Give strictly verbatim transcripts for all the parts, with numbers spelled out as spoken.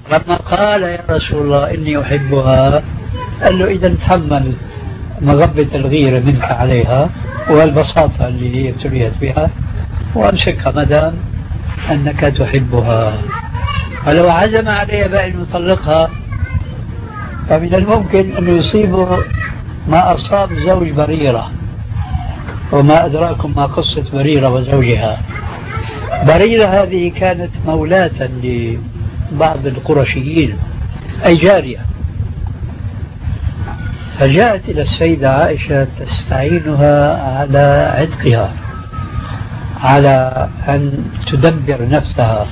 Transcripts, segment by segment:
لما قال يا رسول الله إني أحبها قال له إذا تحمل مغبة الغيرة منك عليها والبساطة اللي هي ابتليت بها وأمسكها مدام أنك تحبها. فلو عزم عليها بأن يطلقها فمن الممكن أن يصيبه ما أصاب زوج بريرة. وما أدراكم ما قصة بريرة وزوجها. بريرة هذه كانت مولاة لبعض القرشيين أي جارية، فجاءت إلى السيدة عائشة تستعينها على عتقها، على أن تدبر نفسها،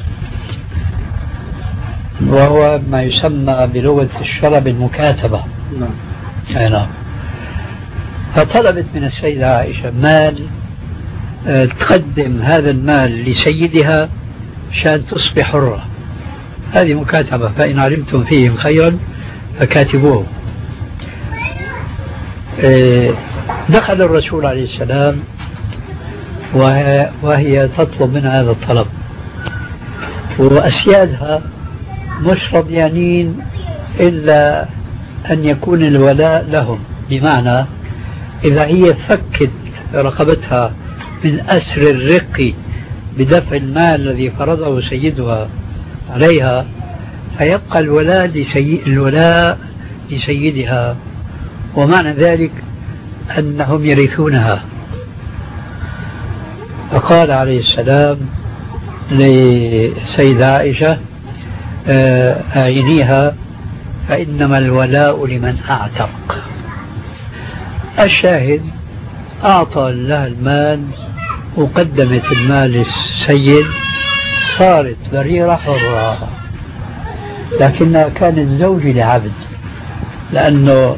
وهو ما يسمى بلغة الشرع بالمكاتبة. نعم. فطلبت من السيدة عائشة مال، تقدم هذا المال لسيدها عشان تصبح حرة. هذه مكاتبة، فإن علمتم فيهم خيرا فكاتبوه. دخل الرسول عليه السلام وهي, وهي تطلب من هذا الطلب، وأسيادها مش رضيانين إلا أن يكون الولاء لهم، بمعنى إذا هي فكت رقبتها من أسر الرق بدفع المال الذي فرضه سيدها عليها فيبقى الولاء, لسي... الولاء لسيدها، ومعنى ذلك أنهم يرثونها. فقال عليه السلام للسيدة عائشة آينيها فإنما الولاء لمن أعتق. الشاهد أعطى لها المال وقدمت المال للسيد، صارت بريرة حرة، لكنها كانت زوجة لعبد، لأنه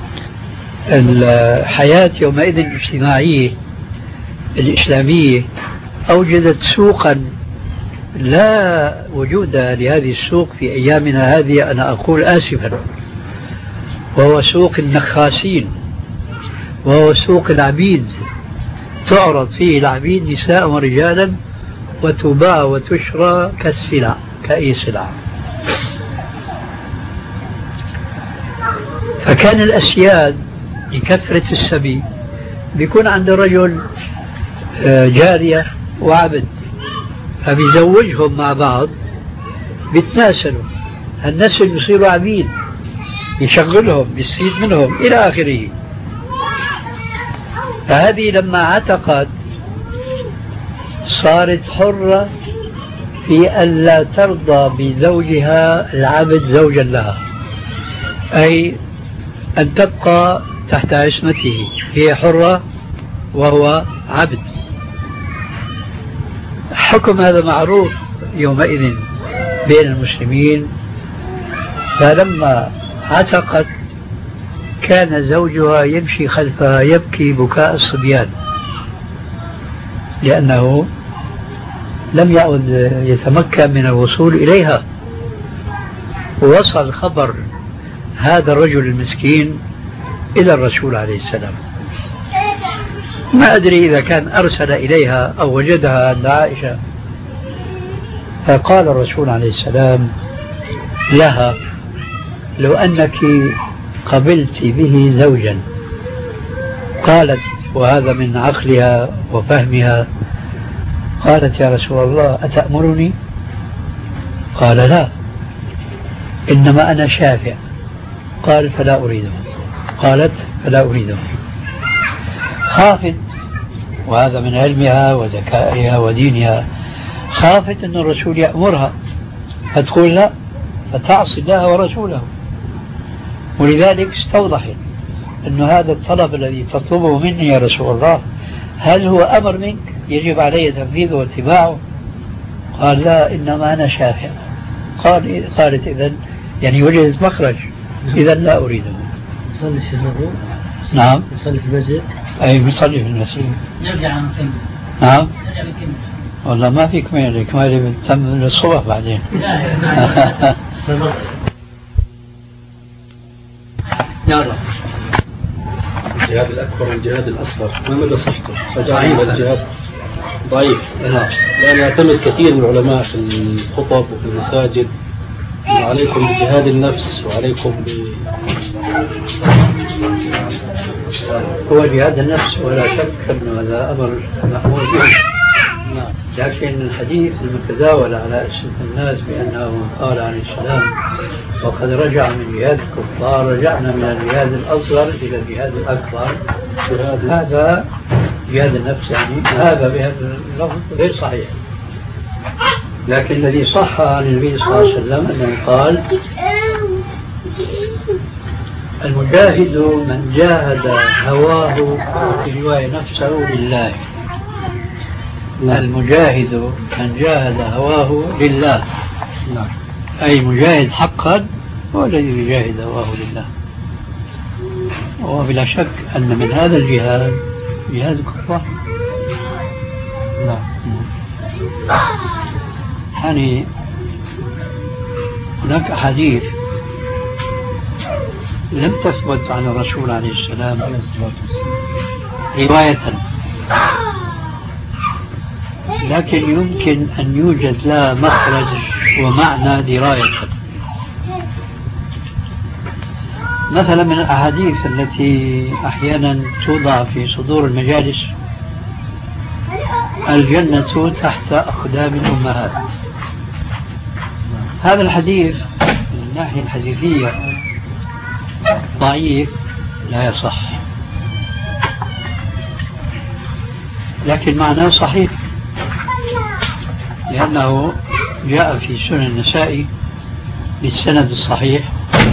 الحياة يومئذ الاجتماعية الإسلامية أوجدت سوقا لا وجود لهذه السوق في أيامنا هذه، أنا أقول آسفا، وهو سوق النخاسين، وهو سوق العبيد، تعرض فيه العبيد نساء ورجالا وتباع وتشرى كالسلع كأي سلع. فكان الأسياد لكثرة السبي بيكون عند الرجل جارية وعبد، فبيزوجهم مع بعض، بيتناسلوا، النسل يصيروا عبيد، يشغلهم، يستفيد منهم إلى آخره. فهذه لما عتقت صارت حرة في أن لا ترضى بزوجها العبد زوجا لها، أي أن تبقى تحت عصمته، هي حرة وهو عبد. حكم هذا معروف يومئذ بين المسلمين. فلما عتقت كان زوجها يمشي خلفها يبكي بكاء الصبيان، لأنه لم يعد يتمكن من الوصول إليها. ووصل خبر هذا الرجل المسكين إلى الرسول عليه السلام. ما أدري إذا كان أرسل إليها أو وجدها عند عائشة. فقال الرسول عليه السلام لها لو أنك قبلت به زوجا. قالت، وهذا من عقلها وفهمها، قالت يا رسول الله أتأمرني؟ قال لا، إنما أنا شافع. قال فلا أريده. قالت فلا أريده. خافت، وهذا من علمها وذكائها ودينها، خافت أن الرسول يأمرها فتقول لا، فتعصي الله ورسوله. ولذلك استوضحت أن هذا الطلب الذي تطلبه مني يا رسول الله هل هو أمر منك يجب علي تنفيذه واتباعه؟ قال لا، إنما أنا شافع. قال قالت إذن يعني وجدت مخرج، إذن لا أريده. يصلي في الوضوء؟ نعم. يصلي في المسجد؟ أي يصلي في المسجد. نرجع نكمل. نعم. نرجع نكمل. والله ما في كمال، كمال بتتم للصبح بعدين. يلا. الجهاد الأكبر والجهاد الأصغر ما مدى صحته؟ فجعل الجهاد ضعيف. لأن يعتمد كثير من العلماء في الخطب وفي المساجد وعليكم بجهاد النفس وعليكم ب هو جهاد النفس ولا شك أن هذا أمر مأمور به. نعم. لكن الحديث المتداول على ألسنة الناس بأنه قال عليه السلام وقد رجع من جهاد الكفار رجعنا من الجهاد الأصغر إلى الجهاد الأكبر، هذا جهاد النفس يعني هذا بهذا اللفظ غير صحيح. لكن الذي صح عن النبي صلى الله عليه وسلم أنه قال المجاهد من جاهد هواه في رواية نفسه لله. المجاهد من جاهد هواه لله، أي مجاهد حقا هو الذي يجاهد هواه لله. وبلا شك أن من هذا الجهاد جهاد الكفار. يعني هناك أحاديث لم تثبت عن الرسول عليه السلام رواية، لكن يمكن أن يوجد لها مخرج ومعنى دراية. مثلا من الأحاديث التي أحيانا توضع في صدور المجالس الجنة تحت أقدام الأمهات. هذا الحديث من الناحية الحديثية ضعيف لا يصح، لكن معناه صحيح، لأنه جاء في سنن النسائي بالسند الصحيح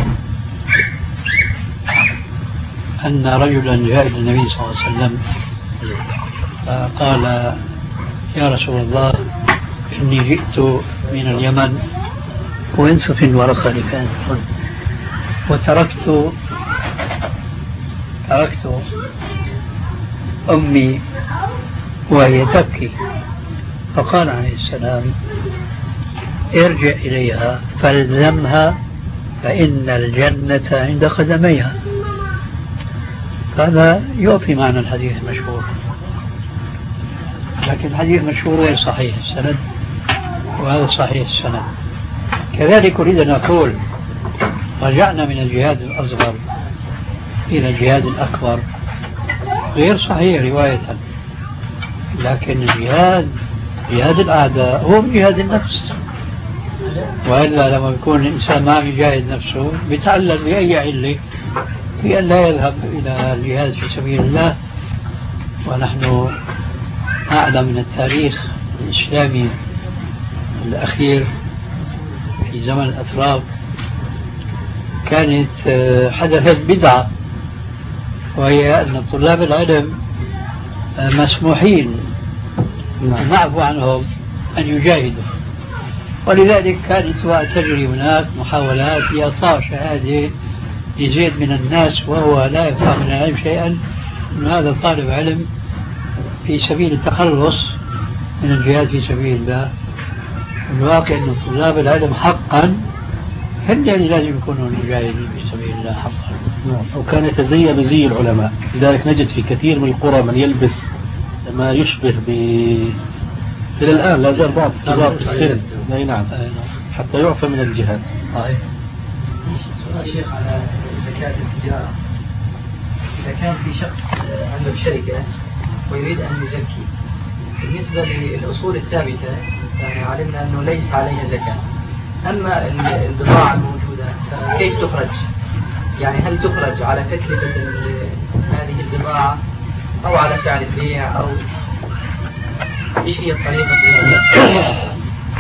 أن رجلا جاء إلى النبي صلى الله عليه وسلم فقال يا رسول الله إني جئت من اليمن وانصف الورقة اللي كانت وتركت تركت أمي وهي تبكي، فقال عليه السلام ارجع إليها فالزمها فإن الجنة عند قدميها. هذا يعطي معنى الحديث المشهور، لكن الحديث المشهور غير صحيح السند وهذا صحيح السند. كذلك أريد أن أقول رجعنا من الجهاد الأصغر إلى الجهاد الأكبر غير صحيح رواية، لكن الجهاد جهاد الأعداء هو جهاد النفس، وإلا لما يكون الإنسان ما يجاهد نفسه بيتعلم بأي علة في أن لا يذهب إلى الجهاد في سبيل الله. ونحن أعلم من التاريخ الإسلامي الأخير في زمن الأتراك كانت حدثت بدعة، وهي أن طلاب العلم مسموحين نعفو عنهم أن يجاهدوا، ولذلك كانت تجري هناك محاولات لإعطاء شهادة لزيد من الناس وهو لا يفهم من العلم شيئا أن هذا طالب علم في سبيل التخلص من الجهاد في سبيل الله. الواقع أن طلاب العلم حقا هم اللي لازم يكونوا مجاهدين في سبيل الله حقا، وكان يتزين بزي العلماء. لذلك نجد في كثير من القرى من يلبس ما يشبه ب إلى الآن لا زال بعض كبار في السن. أي نعم، حتى يعفى من الجهاد. صحيح. شيخ على زكاة التجارة، إذا كان في شخص عنده شركة ويريد أن يزكي، بالنسبة للأصول الثابتة يعني علمنا أنه ليس عليها زكاة، أما البضاعة الموجودة كيف تخرج؟ يعني هل تخرج على تكلفة هذه البضاعة أو على سعر البيع، أو إيش هي الطريقة فيها؟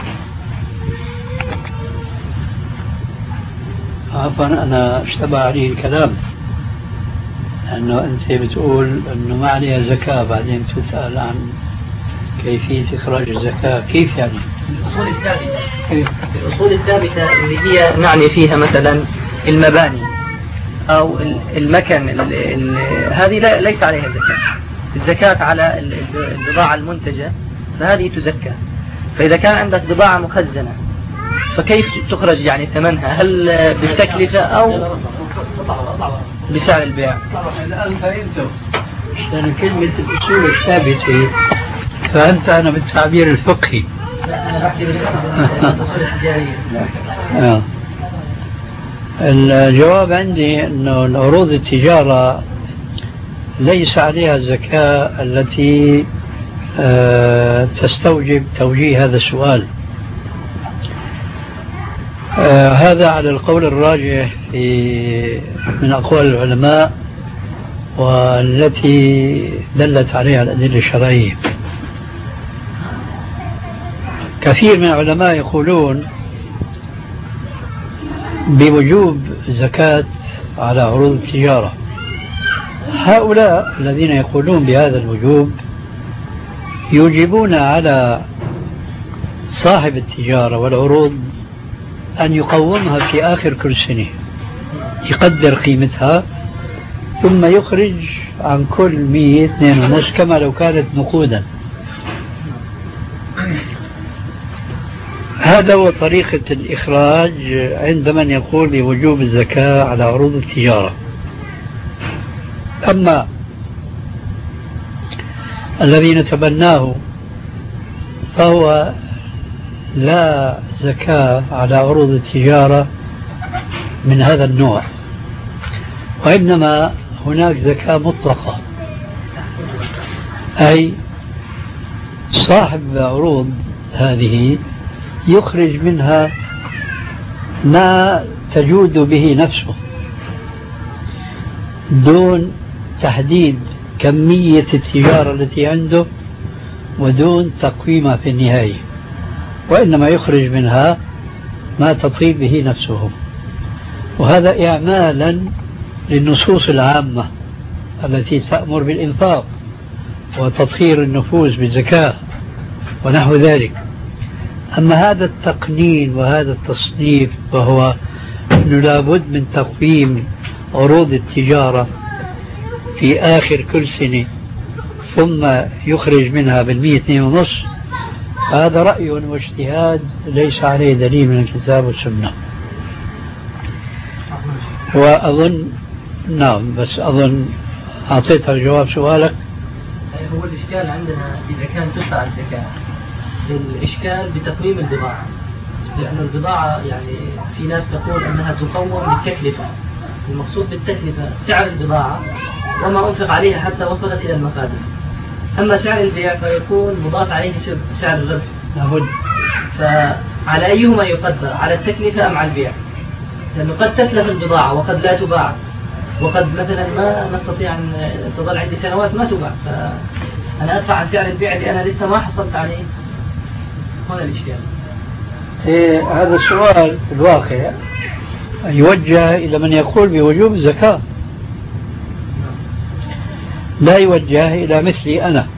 عفوا أنا اشتبه عليه الكلام، أنه أنت بتقول أنه ما عليها زكاة، بعدين بتسأل عن كيفية إخراج الزكاة. كيف يعني؟ الأصول الثابتة الأصول الثابتة اللي هي نعني فيها مثلا المباني أو المكن، هذه ليس عليها زكاة. الزكاة على البضاعة المنتجة فهذه تزكى. فإذا كان عندك بضاعة مخزنة فكيف تخرج يعني ثمنها؟ هل بالتكلفة أو بسعر البيع؟ الآن فهمت، لأن كلمة الأصول الثابتة فهمت أنا بالتعبير الفقهي. لا أنا بحكي بالأصول التجارية. الجواب عندي أنه العروض التجارة ليس عليها الزكاة التي أه تستوجب توجيه هذا السؤال. أه هذا على القول الراجح في من أقوال العلماء والتي دلت عليها الأدلة الشرعية. كثير من العلماء يقولون بوجوب زكاة على عروض التجارة. هؤلاء الذين يقولون بهذا الوجوب يوجبون على صاحب التجارة والعروض أن يقومها في آخر كل سنة، يقدر قيمتها ثم يخرج عن كل مية اثنين ونصف كما لو كانت نقودا. هذا هو طريقة الإخراج عند من يقول بوجوب الزكاة على عروض التجارة. أما الذي نتبناه فهو لا زكاة على عروض التجارة من هذا النوع، وإنما هناك زكاة مطلقة، أي صاحب عروض هذه يخرج منها ما تجود به نفسه دون تحديد كمية التجارة التي عنده ودون تقويمها في النهاية، وإنما يخرج منها ما تطيب به نفسه. وهذا إعمالا للنصوص العامة التي تأمر بالإنفاق وتطهير النفوس بالزكاة ونحو ذلك. أما هذا التقنين وهذا التصنيف وهو أنه لابد من تقويم عروض التجارة في آخر كل سنة ثم يخرج منها بالمئة اثنين ونصف، هذا رأي واجتهاد ليس عليه دليل من الكتاب والسنة. وأظن نعم، بس أظن أعطيتك جواب سؤالك. هو الإشكال عندنا إذا كان تدفع الزكاة، الإشكال بتقويم البضاعة، لأن البضاعة يعني في ناس تقول أنها تقوم بالتكلفة. المقصود بالتكلفة سعر البضاعة وما أنفق عليها حتى وصلت إلى المخازن. أما سعر البيع فيكون مضاف عليه سعر الربح. لابد. فعلى أيهما يقدر، على التكلفة أم على البيع؟ لأنه قد تتلف البضاعة وقد لا تباع، وقد مثلا ما نستطيع أن تظل عندي سنوات ما تباع، فأنا أدفع عن سعر البيع اللي أنا لسه ما حصلت عليه. هنا الإشكال. إيه هذا السؤال في الواقع يوجه إلى من يقول بوجوب الزكاة، لا يوجه إلى مثلي أنا.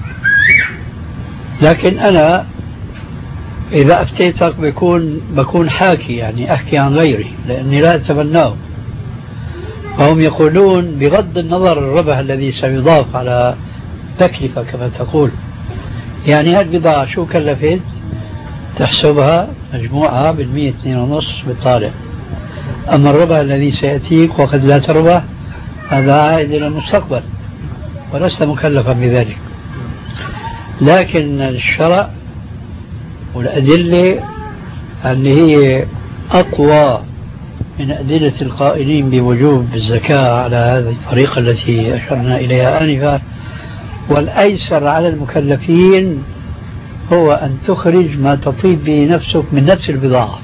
لكن أنا إذا أفتيتك بكون بكون حاكي، يعني أحكي عن غيري لأني لا أتبناه. فهم يقولون بغض النظر الربح الذي سيضاف على تكلفة كما تقول، يعني هالبضاعة شو كلفت تحسبها مجموعة بالمئة اثنين ونصف بالطالع. أما الربح الذي سيأتيك وقد لا تربح هذا عائد إلى المستقبل ولست مكلفا بذلك. لكن الشرع والأدلة اللي هي أقوى من أدلة القائلين بوجوب الزكاة على هذه الطريقة التي أشرنا إليها آنفا، والأيسر على المكلفين هو أن تخرج ما تطيب به نفسك من نفس البضاعة.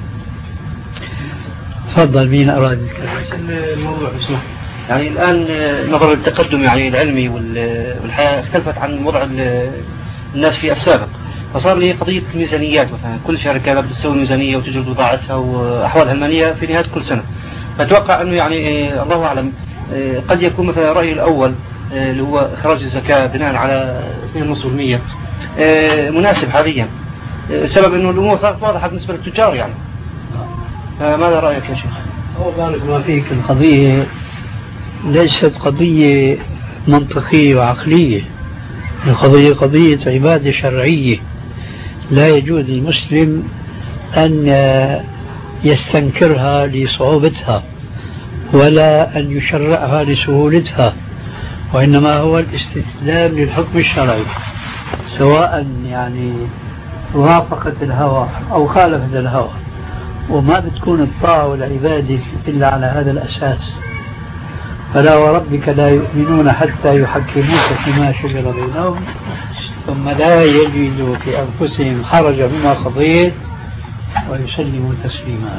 تفضل، مين أراد الكلام؟ الموضوع بسمه. يعني الآن نظرا للتقدم يعني العلمي والحياة اختلفت عن وضع الناس في السابق، فصار لي قضية ميزانيات. مثلا كل شركة بدها تسوي ميزانية وتجري بضاعتها وأحوالها المالية في نهاية كل سنة. فأتوقع أنه يعني الله أعلم قد يكون مثلا رأيي الأول اللي هو إخراج الزكاة بناء على اثنين ونصف بالمئة مناسب حاليا. السبب أنه الأمور صارت واضحة بالنسبة للتجار يعني. ماذا رأيك يا شيخ؟ هو بارك الله فيك، القضية ليست قضية منطقية وعقلية، القضية قضية عبادة شرعية. لا يجوز للمسلم أن يستنكرها لصعوبتها ولا أن يشرعها لسهولتها، وإنما هو الاستسلام للحكم الشرعي، سواء يعني وافقت الهوى أو خالفت الهوى. وما بتكون الطاعة والعبادة إلا على هذا الأساس. فلا وربك لا يؤمنون حتى يحكموك فيما شجر بينهم ثم لا يجدوا في أنفسهم حرجا مما قضيت ويسلموا تسليما.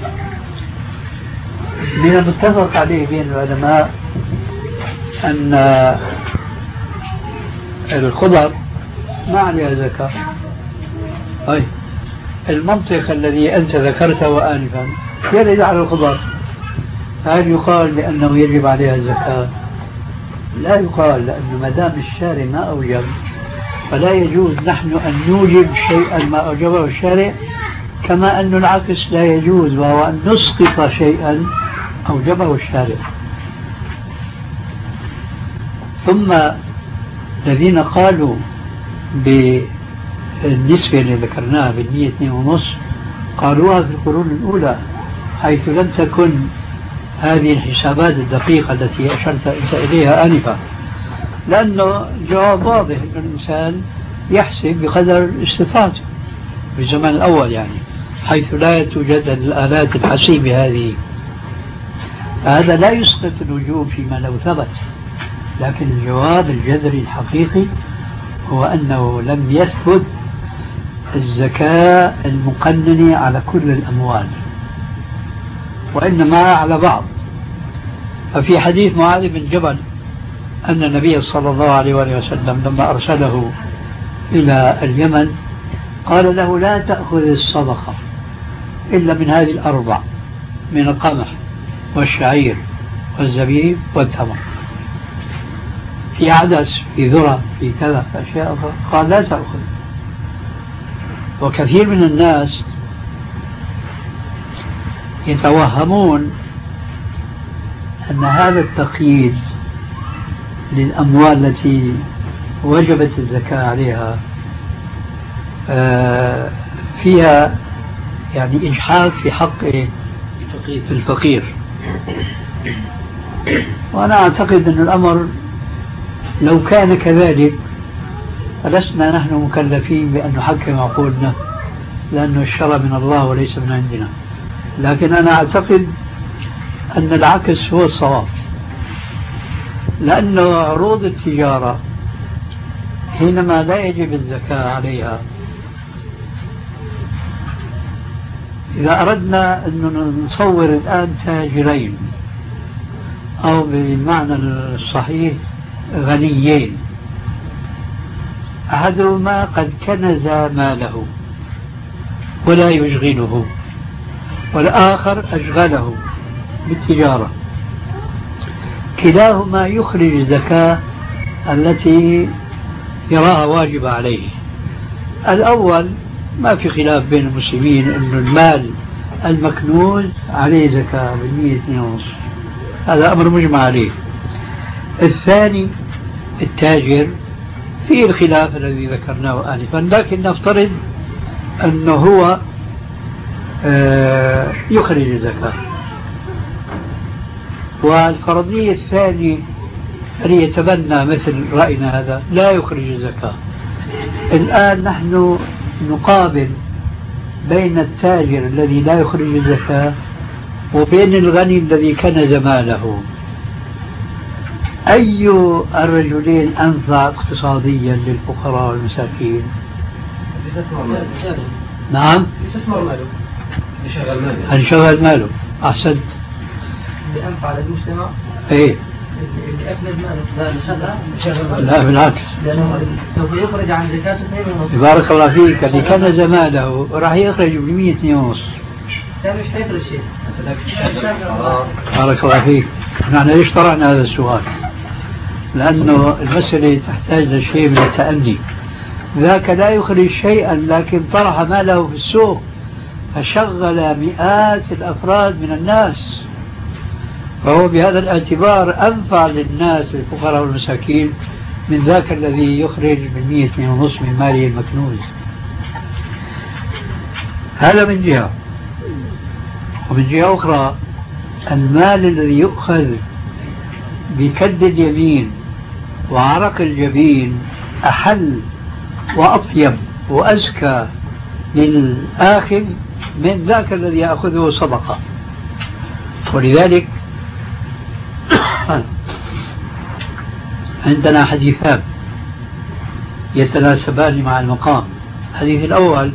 من المتفق عليه بين العلماء أن الخضر ما عليها زكاة. أي المنطق الذي أنت ذكرته آنفا يرد على الخضر، هل يقال لأنه يجب عليها الزكاة؟ لا يقال، لأنه ما دام الشارع ما أوجب فلا يجوز نحن أن نوجب شيئا ما أوجبه الشارع، كما أن العكس لا يجوز، وهو أن نسقط شيئا أوجبه الشارع. ثم الذين قالوا بالنسبة اللي ذكرناها بالمية اثنين ونصف قالوها في القرون الأولى، حيث لم تكن هذه الحسابات الدقيقة التي أشرت أنت إليها آنفا، لأنه جواب واضح أن الإنسان يحسب بقدر استطاعته في الزمن الأول، يعني حيث لا توجد الآلات الحسيبة هذه. هذا لا يسقط الوجوب فيما لو ثبت، لكن الجواب الجذري الحقيقي هو أنه لم يثبت الزكاة المقننة على كل الأموال، وإنما على بعض. ففي حديث معاذ بن جبل أن النبي صلى الله عليه وآله وسلم لما أرسله إلى اليمن قال له لا تأخذ الصدقة إلا من هذه الأربع، من القمح والشعير والزبيب والتمر، في عدس، في ذرة، في كذا، في أشياء أخرى قال لا تأخذ. وكثير من الناس يتوهمون أن هذا التقييد للأموال التي وجبت الزكاة عليها فيها يعني إجحاف في حق الفقير. وأنا أعتقد أن الأمر لو كان كذلك فلسنا نحن مكلفين بأن نحكم عقولنا، لأنه الشرع من الله وليس من عندنا. لكن أنا أعتقد أن العكس هو الصواب، لأنه عروض التجارة حينما لا يجب الزكاة عليها، إذا أردنا أن نصور الآن تاجرين أو بالمعنى الصحيح غنيين، أحدهما قد كنز ماله ولا يشغله، والآخر أشغله بالتجارة، كلاهما يخرج الزكاة التي يراها واجبة عليه. الأول ما في خلاف بين المسلمين أن المال المكنوز عليه زكاة بالمية اثنين ونصف، هذا أمر مجمع عليه. الثاني التاجر فيه الخلاف الذي ذكرناه آنفا، لكن نفترض أنه هو يخرج الزكاة. والفرضية الثانية اللي يتبنى مثل رأينا هذا لا يخرج الزكاة. الآن نحن نقابل بين التاجر الذي لا يخرج الزكاة وبين الغني الذي كنز ماله، أي الرجلين أنفع اقتصاديا للفقراء والمساكين؟ نعم، هنشغل ماله. أحسنت، اللي أنفع للمجتمع إيه؟ اللي أكنز ماله لا بالعكس، لأنه سوف يخرج عن زكاة اثنين ونصف. بارك الله فيك، اللي كنز ماله راح يخرج بمية اثنين ونصف، مش حيخرج شيء. بارك الله فيك. نحن ليش طرحنا هذا السؤال؟ لأنه المسألة تحتاج لشيء من التأني. ذاك لا يخرج شيئا لكن طرح ماله في السوق فشغل مئات الأفراد من الناس، فهو بهذا الاعتبار أنفع للناس الفقراء والمساكين من ذاك الذي يخرج بالمية اثنين ونصف من ماله المكنوز. هذا من جهة. ومن جهة أخرى المال الذي يؤخذ بكد اليمين وعرق الجبين أحل وأطيب وأزكى للآخذ من ذاك الذي يأخذه صدقة. ولذلك عندنا حديثان يتناسبان مع المقام. الحديث الأول: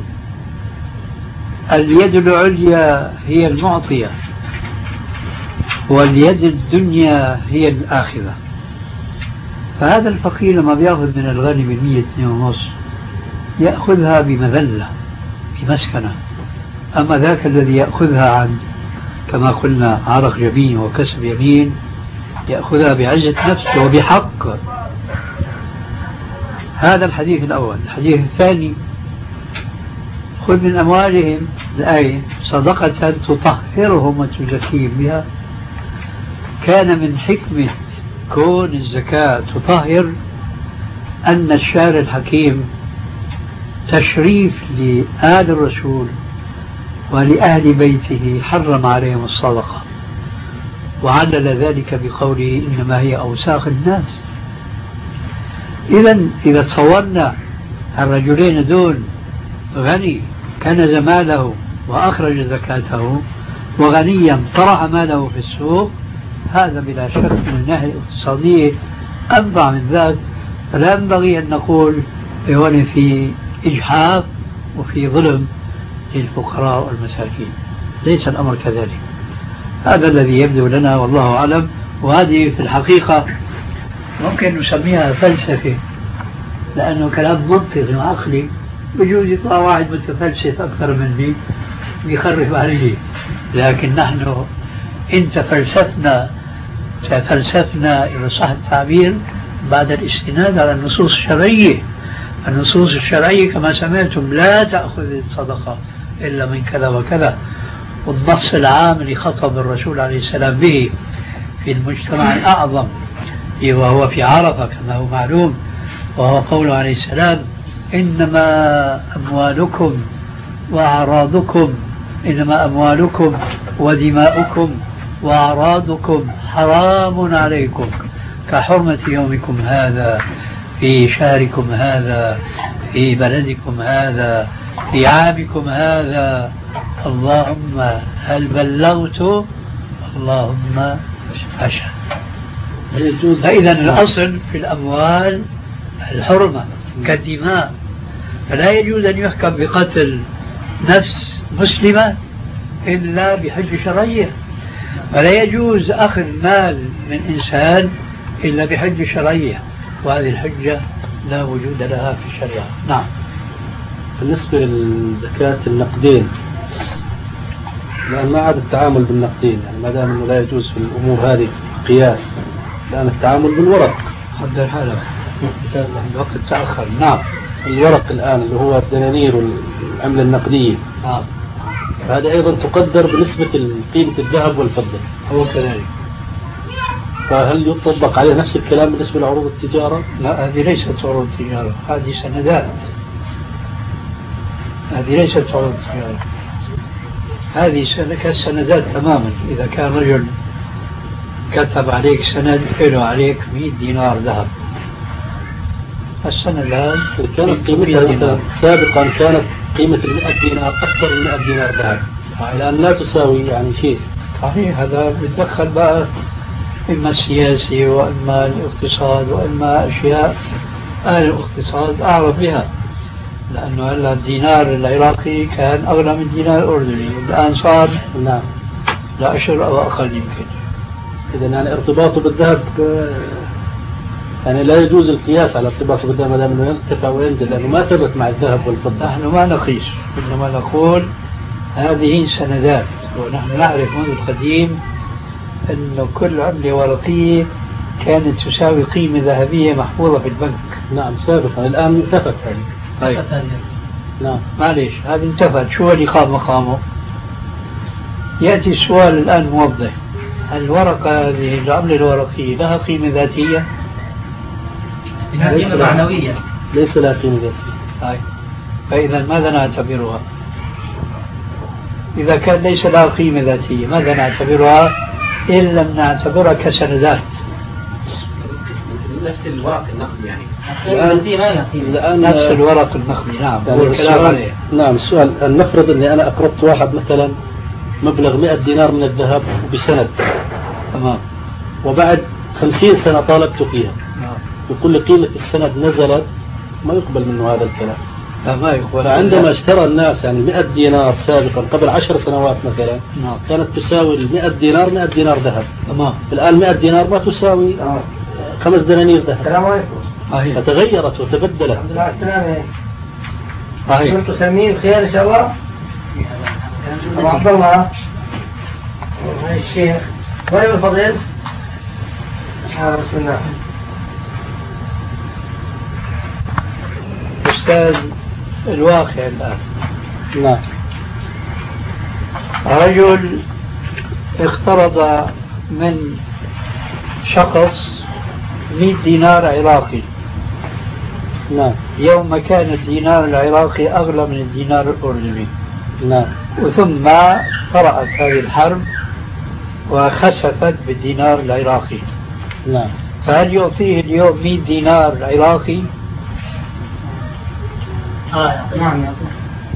اليد العليا هي المعطية، واليد الدنيا هي الآخذة. فهذا الفقير لما بيأخذ من الغني بمية اثنين ونص يأخذها بمذلة بمسكنة، أما ذاك الذي يأخذها عن كما قلنا عرق جبين وكسب يمين يأخذها بعزة نفس وبحق. هذا الحديث الأول. الحديث الثاني: خذ من أموالهم الآية صدقة تطهرهم وتزكيهم بها. كان من حكمة كون الزكاة تطهر أن الشارع الحكيم تشريف لآل الرسول ولأهل بيته حرم عليهم الصدقة، وعلل ذلك بقوله: إنما هي أوساخ الناس. إذا إذا تصورنا الرجلين دون غني كنز ماله وأخرج زكاته، وغنيا طرح ماله في السوق، هذا بلا شك من الناحية الاقتصادية أنفع من ذاك. فلا ينبغي أن نقول هون في إجحاف وفي ظلم للفقراء والمساكين، ليس الأمر كذلك. هذا الذي يبدو لنا والله أعلم. وهذه في الحقيقة ممكن نسميها فلسفة، لأنه كلام منطقي وعقلي. بجوز يطلع واحد متفلسف أكثر مني بيخرف عليه، لكن نحن إن تفلسفنا تفلسفنا إذا صح التعبير بعد الاستناد على النصوص الشرعية. النصوص الشرعية كما سمعتم لا تأخذ الصدقة إلا من كذا وكذا، والنص العام اللي خطب الرسول عليه السلام به في المجتمع الأعظم وهو في عرفة كما هو معلوم، وهو قوله عليه السلام: إنما أموالكم وأعراضكم إنما أموالكم ودماؤكم وأعراضكم حرام عليكم كحرمة يومكم هذا في شهركم هذا في بلدكم هذا في عامكم هذا. اللهم هل بلغت؟ اللهم أشهد. فإذا الأصل في الأموال الحرمة كالدماء، فلا يجوز أن يحكم بقتل نفس مسلمة إلا بحجة شرعية، ولا يجوز أخذ مال من إنسان إلا بحجة شرعية، وهذه الحجة لا وجود لها في الشريعة. نعم. بالنسبة للزكاة النقدين، لأن ما عاد التعامل بالنقدين، يعني ما دام أنه لا يجوز في الأمور هذه قياس، لأن التعامل بالورق. حضر حالك الوقت تأخر. نعم. الورق الآن اللي هو الدنانير والعملة النقدية. نعم. هذا أيضا تقدر بنسبة قيمة الذهب والفضة. هو كذلك. فهل يطبق عليه نفس الكلام بالنسبة لعروض التجارة؟ لا، هذه ليست عروض التجارة، هذه سندات. هذه ليست عروض التجارة، هذه كالسندات تماما. إذا كان رجل كتب عليك سند له عليك مئة دينار ذهب، السنة الآن كانت قيمتها سابقا كانت قيمة المئة دينار أكثر من مئة دينار ذهب، الآن لا تساوي يعني شيء. صحيح. هذا بتدخل بقى إما السياسي وإما الاقتصاد وإما أشياء أهل الاقتصاد أعرف بها، لأنه هلا الدينار العراقي كان أغلى من الدينار الأردني، الآن صار نعم لا أشهر أو أقل يمكن. إذا يعني ارتباطه بالذهب يعني لا يجوز القياس على ارتباطه بالذهب ما دام انه يرتفع وينزل، لأنه ما ثبت مع الذهب والفضة. نحن ما نقيس، إنما نقول هذه سندات، ونحن نعرف منذ القديم أن كل عملة ورقية كانت تساوي قيمة ذهبية محفوظة في البنك. نعم سابقا، الآن انتفت هذه. طيب. نعم معليش، هذه انتفت. شو اللي قام مقامه؟ يأتي السؤال الآن موضح: الورقة هذه العملة الورقية لها قيمة ذاتية؟ لها قيمة معنوية. ليس لها قيمة ذاتية. طيب. فإذا ماذا نعتبرها؟ إذا كان ليس لها قيمة ذاتية ماذا نعتبرها إن لم نعتبرها كسندات؟ نفس الورق النقدي يعني. الآن نفس الورق النقدي. نعم هو الكلام عليه. نعم السؤال، نفرض أني أنا أقرضت واحد مثلا مبلغ مئة دينار من الذهب بسند، تمام، وبعد خمسين سنة طالبت فيها، نعم، يقول لي قيمة السند نزلت، ما يقبل منه هذا الكلام. لا ما يقبل. فعندما اشترى الناس يعني مئة دينار سابقا قبل عشر سنوات مثلا، نعم، كانت تساوي المئة دينار مئة دينار ذهب، تمام، الآن مئة دينار ما تساوي خمس دنانير ذهب. السلام عليكم. صحيح. فتغيرت وتبدلت. الحمد لله على السلامة. صحيح. كنتم سامين بخير إن شاء الله. أبو عبد الله الشيخ وين الفضيل؟ بسم الله. أستاذ الواقع الآن. نعم. رجل اقترض من شخص مئة دينار عراقي. نعم. يوم كان الدينار العراقي أغلى من الدينار الأردني. نعم. وثم طرأت هذه الحرب وخسفت بالدينار العراقي. نعم. فهل يعطيه اليوم مئة دينار عراقي؟ آه نعم يعطيه.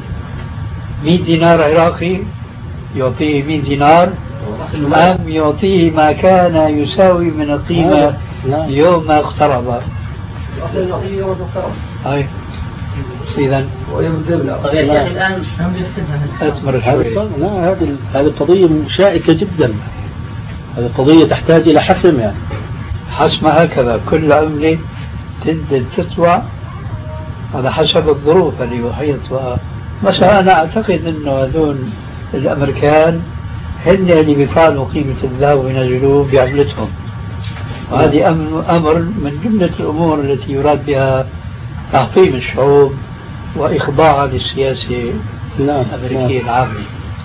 مئة دينار عراقي يعطيه مئة دينار، أم يعطيه ما كان يساوي من القيمة يوم ما اقترض؟ الأصل يعطيه يوم اقترض. أي إذا ويوم الدبلة. طيب يا شيخ الآن هم يحسبها. أثمر شوي. لا هذه هذه قضية شائكة جدا، هذه قضية تحتاج إلى حسم يعني. حسم هكذا كل عملة تنزل تطلع على حسب الظروف اللي يحيط. مثلا أنا أعتقد أنه هذول الأمريكان هن اللي بيطالوا قيمة الذهب وينزلوه بعملتهم، وهذه أمر من جملة الأمور التي يراد بها تحطيم الشعوب وإخضاعها للسياسة الأمريكية العامة.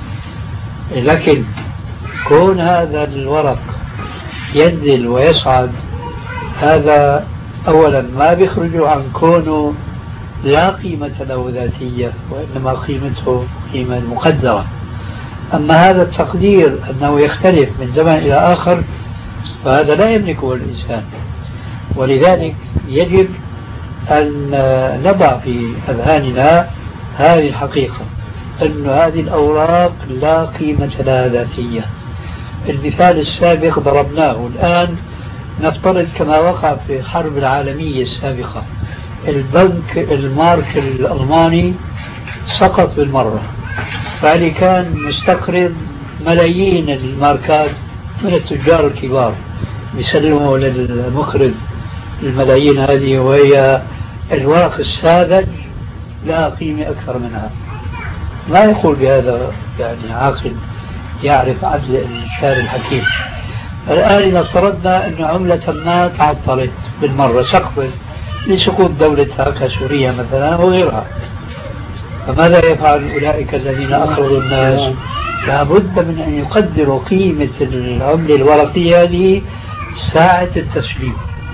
لكن كون هذا الورق ينزل ويصعد، هذا أولا ما بيخرج عن كونه لا قيمة له ذاتية، وإنما قيمته قيمة مقدرة. أما هذا التقدير أنه يختلف من زمن إلى آخر فهذا لا يملكه الإنسان، ولذلك يجب أن نضع في أذهاننا هذه الحقيقة، أن هذه الأوراق لا قيمة لها ذاتية. المثال السابق ضربناه. الآن نفترض كما وقع في الحرب العالمية السابقة، البنك المارك الألماني سقط بالمرة، فعلي كان مستقرض ملايين الماركات من التجار الكبار، يسلموا للمقرض الملايين هذه، وهي الورق الساذج لا قيمة أكثر منها. ما يقول بهذا يعني عاقل يعرف عدل الشارع الحكيم. الآن إذا افترضنا أن عملة ما تعطلت بالمرة، سقطت لسقوط دولتها كسوريا مثلا وغيرها، فماذا يفعل أولئك الذين أقرضوا الناس؟ لابد من أن يقدروا قيمة العملة الورقية هذه ساعة التسليم،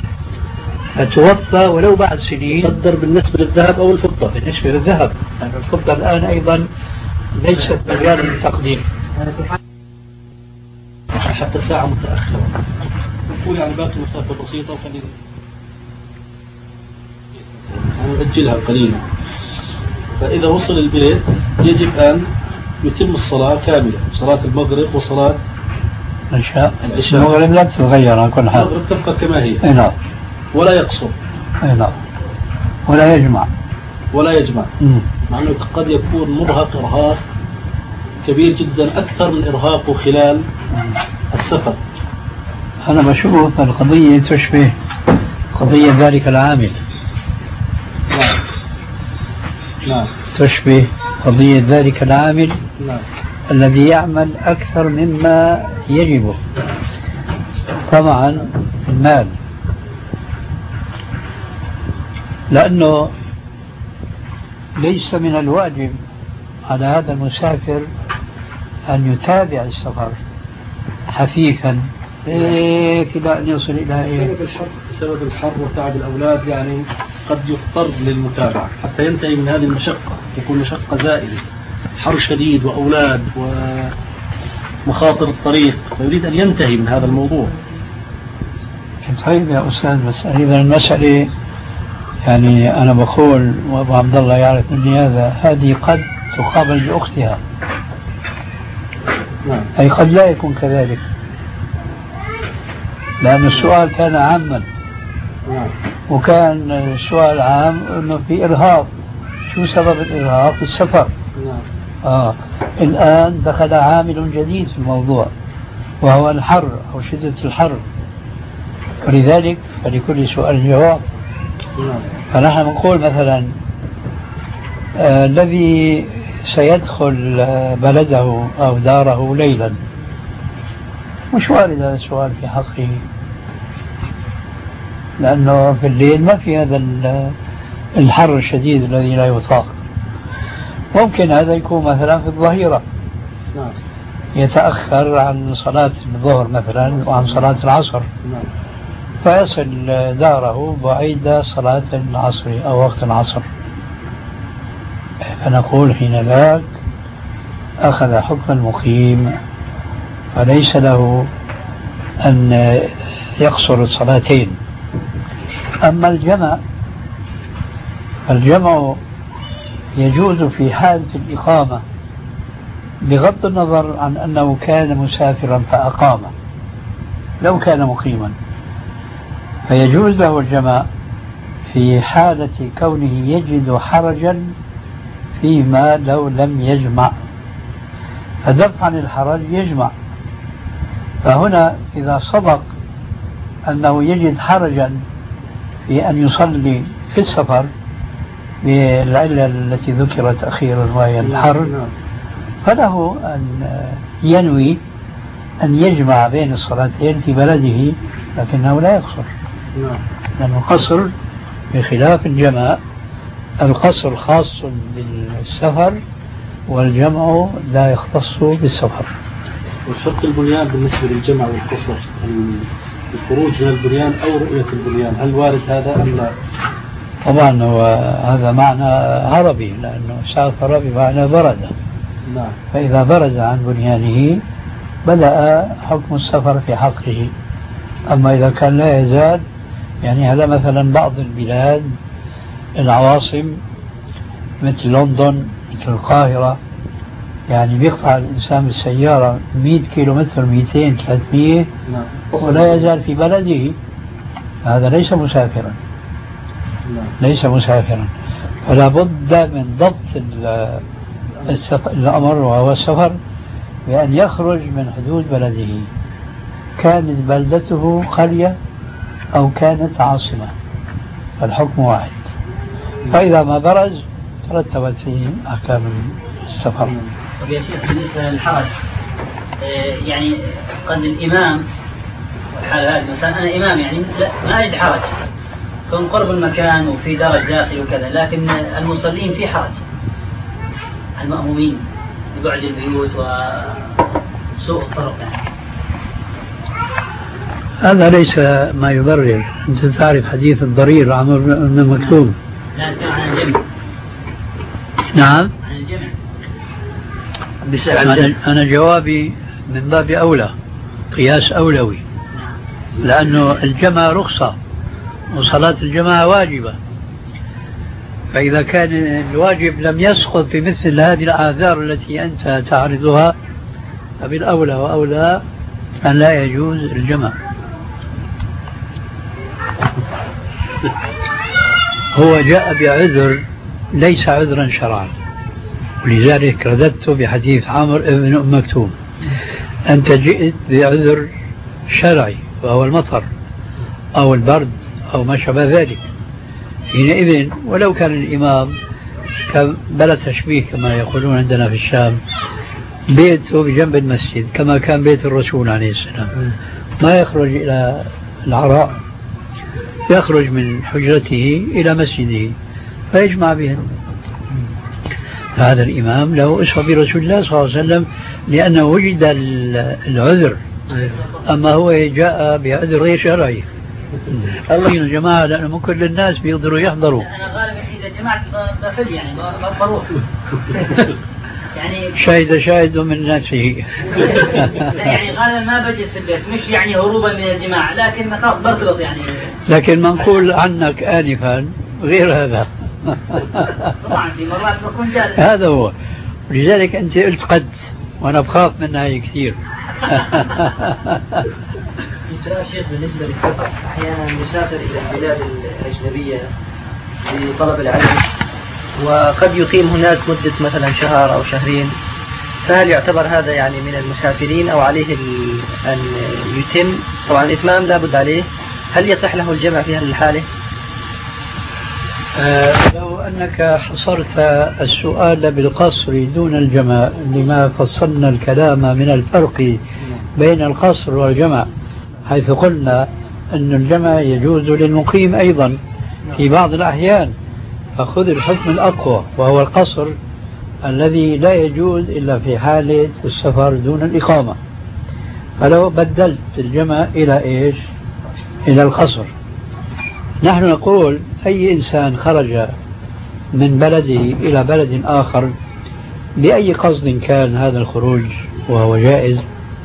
فتوفى ولو بعد سنين. تقدر بالنسبة للذهب أو الفضة؟ بالنسبة للذهب، لأن يعني الفضة الآن أيضا ليست مجال للتقدير حتى الساعة متأخرة. نقول يعني باقي مسافة بسيطة وخلينا نأجلها قليلا. فإذا وصل البيت يجب أن يتم الصلاة كاملة، صلاة المغرب وصلاة العشاء. المغرب لا تتغير على كل حال، المغرب تبقى كما هي. أي نعم. ولا يقصر. أي نعم. ولا يجمع. ولا يجمع. مع أنه قد يكون مرهق إرهاق كبير جدا، أكثر من إرهاقه خلال السفر. أنا بشوف القضية تشبه قضية ذلك العامل. نعم. نعم. تشبه قضية ذلك العامل. نعم. الذي يعمل أكثر مما يجب. طبعا المال، لأنه ليس من الواجب على هذا المسافر أن يتابع السفر حثيثا إلى أن يصل إلى إيه؟ بسبب الحر بسبب الحر وتعب الأولاد يعني قد يضطر للمتابعة حتى ينتهي من هذه المشقة، تكون مشقة زائدة، حر شديد وأولاد ومخاطر الطريق، فيريد أن ينتهي من هذا الموضوع. طيب يا أستاذ، بس إذا المسألة يعني أنا بقول وأبو عبد الله يعرف مني هذا، هذه قد تقابل بأختها، أي قد لا يكون كذلك، لأن السؤال كان عاما وكان السؤال عام أنه في إرهاق. شو سبب الإرهاق؟ السفر. آه. الآن دخل عامل جديد في الموضوع وهو الحر أو شدة الحر، ولذلك فلكل سؤال جواب. فنحن نقول مثلا آه الذي سيدخل آه بلده أو داره ليلا، مش وارد هذا السؤال في حقه، لأنه في الليل ما في هذا الحر الشديد الذي لا يطاق. ممكن هذا يكون مثلا في الظهيرة يتأخر عن صلاة الظهر مثلا وعن صلاة العصر، فيصل داره بعيد صلاة العصر أو وقت العصر، فنقول حين ذاك أخذ حكم المقيم، فليس له أن يقصر الصلاتين. أما الجمع، الجمع يجوز في حالة الإقامة بغض النظر عن أنه كان مسافرا فأقام. لو كان مقيما فيجوز له الجمع في حالة كونه يجد حرجا فيما لو لم يجمع، فدفعا الحرج يجمع. فهنا إذا صدق أنه يجد حرجا في أن يصلي في السفر بالعلة التي ذكرت أخيرا وهي الحر، فله أن ينوي أن يجمع بين الصلاتين في بلده، لكنه لا يقصر، لأن القصر بخلاف الجمع، القصر خاص بالسفر والجمع لا يختص بالسفر. وشرط البنيان بالنسبة للجمع والقصر، الخروج من البنيان أو رؤية البنيان، هل وارد هذا أم لا؟ طبعا هو هذا معنى عربي، لأنه سافر بمعنى برز. نعم. فإذا برز عن بنيانه بدأ حكم السفر في حقه. أما إذا كان لا يزال، يعني هذا مثلا بعض البلاد العواصم مثل لندن مثل القاهرة، يعني بيقطع الإنسان بالسيارة مئة كيلو متر مئتين ثلاثمئة ولا يزال في بلده، هذا ليس مسافرا، ليس مسافرا. فلا بد من ضبط الأمر وهو السفر بأن يخرج من حدود بلده، كانت بلدته قرية أو كانت عاصمة، فالحكم واحد. فإذا ما برز ترتبت فيه أحكام السفر. طب يا شيخ بالنسبة للحرج، يعني قد الإمام والحالة هذه مثلا أنا إمام يعني ما أجد حرج، كون قرب المكان وفي درج داخلي وكذا، لكن المصلين في حرج، المأمومين ببعد البيوت وسوء الطرق يعني. هذا ليس ما يبرر. أنت تعرف حديث الضرير عمرو بن مكتوم؟ لا عن الجمع. نعم عن الجمع. أنا, أنا جوابي من باب أولى، قياس أولوي، لأنه الجمع رخصة وصلاة الجماعة واجبة، فإذا كان الواجب لم يسقط في مثل هذه الأعذار التي أنت تعرضها فبالأولى وأولى أن لا يجوز الجمع. هو جاء بعذر ليس عذرا شرعا، ولذلك رددت بحديث عمرو بن أم مكتوم. أنت جئت بعذر شرعي وهو المطر أو البرد أو ما شابه ذلك، حينئذ ولو كان الإمام بلا تشبيه كما يقولون عندنا في الشام بيته بجنب المسجد كما كان بيت الرسول عليه السلام، ما يخرج إلى العراء، يخرج من حجرته إلى مسجده فيجمع بهم. هذا الإمام له أسوة برسول الله صلى الله عليه وسلم لأنه وجد العذر، أما هو جاء بعذر غير شرعي. الله يا جماعة، لأنه مو كل الناس بيقدروا يحضروا. أنا غالبا إذا جمعت بفل يعني بروح. يعني شاهد شاهد من نفسه. يعني غالبا ما بجلس في البيت، مش يعني هروبا من الجماع، لكن خلاص برتبط يعني. لكن منقول عنك آنفا غير هذا. طبعا في مرات بكون جالس. هذا هو، لذلك أنت قلت قد، وأنا بخاف منها كثير. سؤال شيخ بالنسبة للسفر، أحيانا نسافر إلى البلاد الأجنبية لطلب العلم، وقد يقيم هناك مدة مثلا شهر أو شهرين، فهل يعتبر هذا يعني من المسافرين أو عليه أن يتم؟ طبعا الإتمام لا بد عليه، هل يصح له الجمع في هذه الحالة؟ أه لو أنك حصرت السؤال بالقصر دون الجمع، لما فصلنا الكلام من الفرق بين القصر والجمع، حيث قلنا أن الجمع يجوز للمقيم أيضا في بعض الأحيان، فخذ الحكم الأقوى وهو القصر الذي لا يجوز إلا في حالة السفر دون الإقامة. فلو بدلت الجمع إلى إيش؟ إلى القصر. نحن نقول أي إنسان خرج من بلده إلى بلد آخر بأي قصد كان هذا الخروج وهو جائز،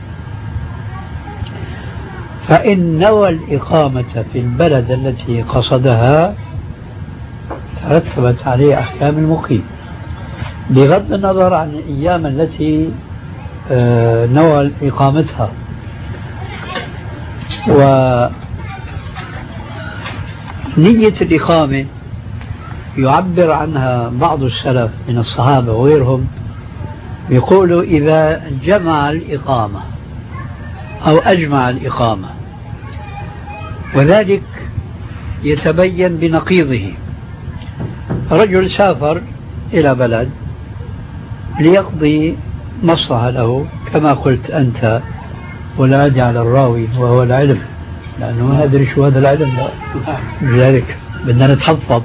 فإن نوى الإقامة في البلد التي قصدها ترتبت عليه أحكام المقيم، بغض النظر عن الأيام التي نوى إقامتها. ونية الإقامة يعبر عنها بعض السلف من الصحابة وغيرهم، يقولوا إذا جمع الإقامة أو أجمع الإقامة، وذلك يتبين بنقيضه. رجل سافر إلى بلد ليقضي مصلحة له كما قلت أنت، ولا أدعي على الراوي وهو العلم، لأنه ما ندري شو هذا العلم، لذلك بدنا نتحفظ.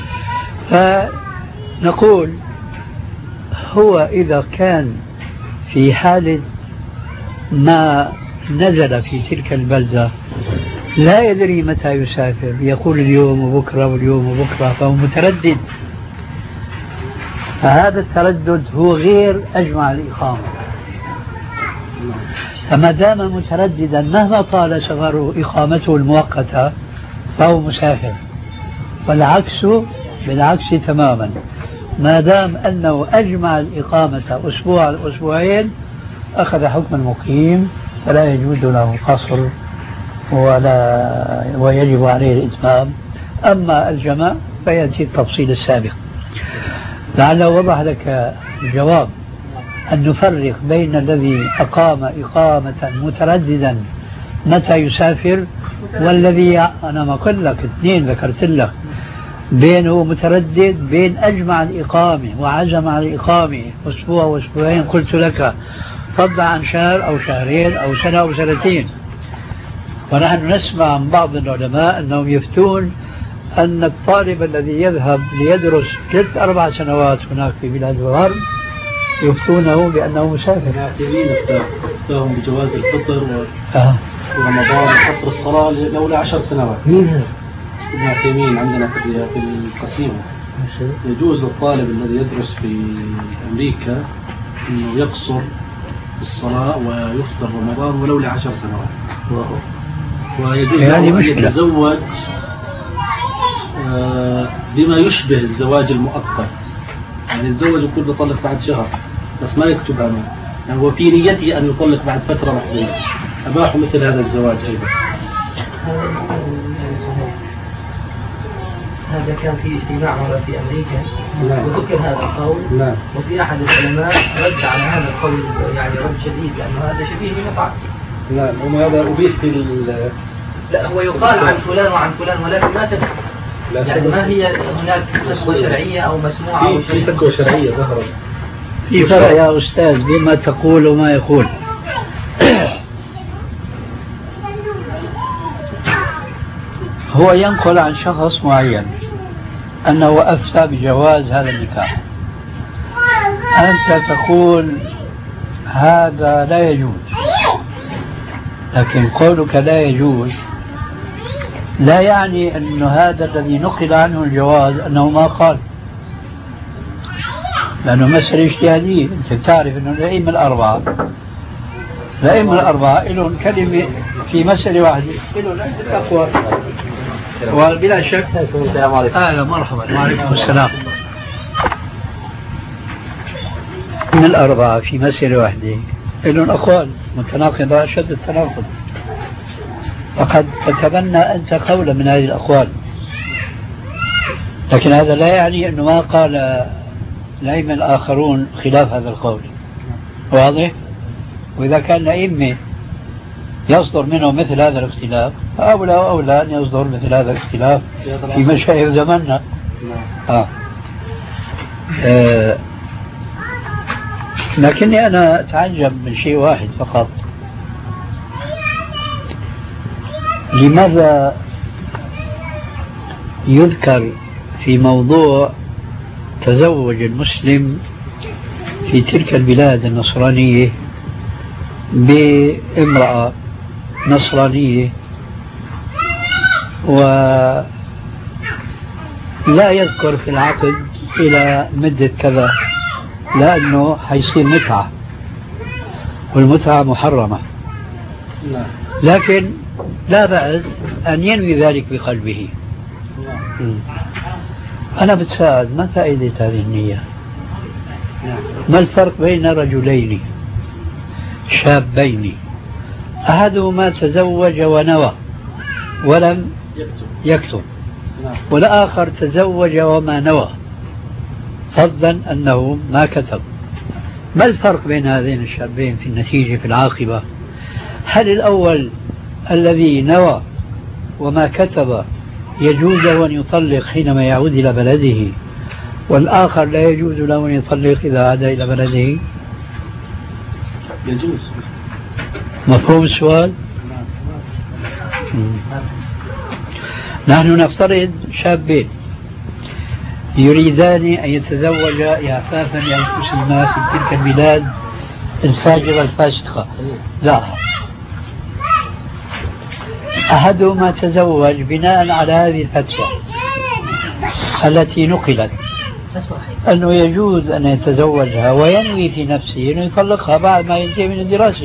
فنقول هو إذا كان في حالة ما نزل في تلك البلدة لا يدري متى يسافر، يقول اليوم وبكرة واليوم وبكرة، فهو متردد، فهذا التردد هو غير أجمع الإقامة. فما دام مترددا مهما طال سفره إقامته المؤقتة فهو مسافر، والعكس بالعكس تماما، ما دام أنه أجمع الإقامة أسبوع الأسبوعين أخذ حكم المقيم، فلا يجوز له قصر ولا ويجب عليه الإتمام. أما الجماع فيأتي التفصيل السابق. لعله وضح لك الجواب، أن نفرق بين الذي أقام إقامة مترددا متى يسافر، والذي أنا ما قلت لك اثنين ذكرت لك، بينه متردد بين أجمع الإقامة وعزم على الإقامة أسبوع وأسبوعين، قلت لك فضل عن شهر أو شهرين أو سنة أو سنتين. ونحن نسمع عن بعض العلماء أنهم يفتون أن الطالب الذي يذهب ليدرس ثلاث أربع سنوات هناك في بلاد الغرب يفتونه بأنه مسافر. الناثرين افتاهم بجواز الفطر ورمضان وقصر الصلاة لولا عشر سنوات. مين الناثرين عندنا في القسيمة يجوز للطالب الذي يدرس في أمريكا أنه يقصر الصلاة ويفطر رمضان ولو لعشر سنوات، ويجوز يعني أن يتزوج بما يشبه الزواج المؤقت، يعني يتزوج يقول بطلق بعد شهر بس ما يكتب عنه، يعني هو في نيته أن يطلق بعد فترة محدودة، أباحوا مثل هذا الزواج أيضا. هذا كان في اجتماع مرة في أمريكا، نعم. وذكر هذا القول، نعم. وفي أحد العلماء رد على هذا القول يعني رد شديد، لأنه هذا شبيه بما فعل. نعم، وما هذا أبيح في ال لا هو يقال عن فلان وعن فلان، ولكن ما تدري يعني ما هي هناك فتوى شرعية أو مسموعة أو شيء. في فتوى شرعية ظهرت. في فرق يا أستاذ بما تقول وما يقول. هو ينقل عن شخص معين أنه أفتى بجواز هذا النكاح، أنت تقول هذا لا يجوز، لكن قولك لا يجوز لا يعني أن هذا الذي نقل عنه الجواز أنه ما قال، لأنه مسألة اجتهادية. أنت بتعرف أنه الأئمة الأربعة الأئمة الأربعة لهم كلمة في مسألة واحدة، لهم عدة أقوال، وبلا شك. السلام عليكم. أهلا مرحبا. وعليكم السلام. من الأربعة في مسألة واحدة لهم أقوال متناقضة أشد التناقض، وقد تتبنى أنت قولا من هذه الأقوال، لكن هذا لا يعني أنه ما قال الأئمة الآخرون خلاف هذا القول. واضح؟ وإذا كان الأئمة يصدر منه مثل هذا الاختلاف فأولى وأولى أن يصدر مثل هذا الاختلاف في مشايخ زماننا. آه. آه. لكني أنا أتعجب من شيء واحد فقط، لماذا يذكر في موضوع تزوج المسلم في تلك البلاد النصرانية بامرأة نصرانية ولا يذكر في العقد إلى مدة كذا، لأنه حيصير متعة والمتعة محرمة، لكن لا بأس أن ينوي ذلك بقلبه. أنا بتساءل ما فائدة هذه النية؟ ما الفرق بين رجلين شابين أحدهما تزوج ونوى ولم يكتب، والآخر تزوج وما نوى فضلا أنه ما كتب؟ ما الفرق بين هذين الشابين في النتيجة في العاقبة؟ هل الأول الذي نوى وما كتب يجوز له أن يطلق حينما يعود إلى بلده، والآخر لا يجوز له أن يطلق إذا عاد إلى بلده؟ يجوز. مفهوم السؤال؟ نحن نفترض شابين يريدان أن يتزوجا إعفافا لأنفسهما في تلك البلاد الفاجرة الفاسقة. لا، أحدهما تزوج بناء على هذه الفتوى التي نقلت أنه يجوز أن يتزوجها وينوي في نفسه أنه يطلقها بعد ما ينتهي من الدراسة.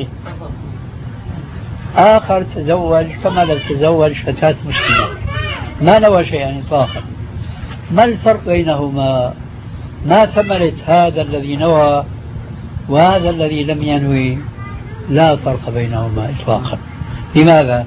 آخر تزوج كما لو تزوج فتاة مسلمة ما نوى شيئا إطلاقا. ما الفرق بينهما؟ ما ثمرة هذا الذي نوى وهذا الذي لم ينوي؟ لا فرق بينهما إطلاقا. لماذا؟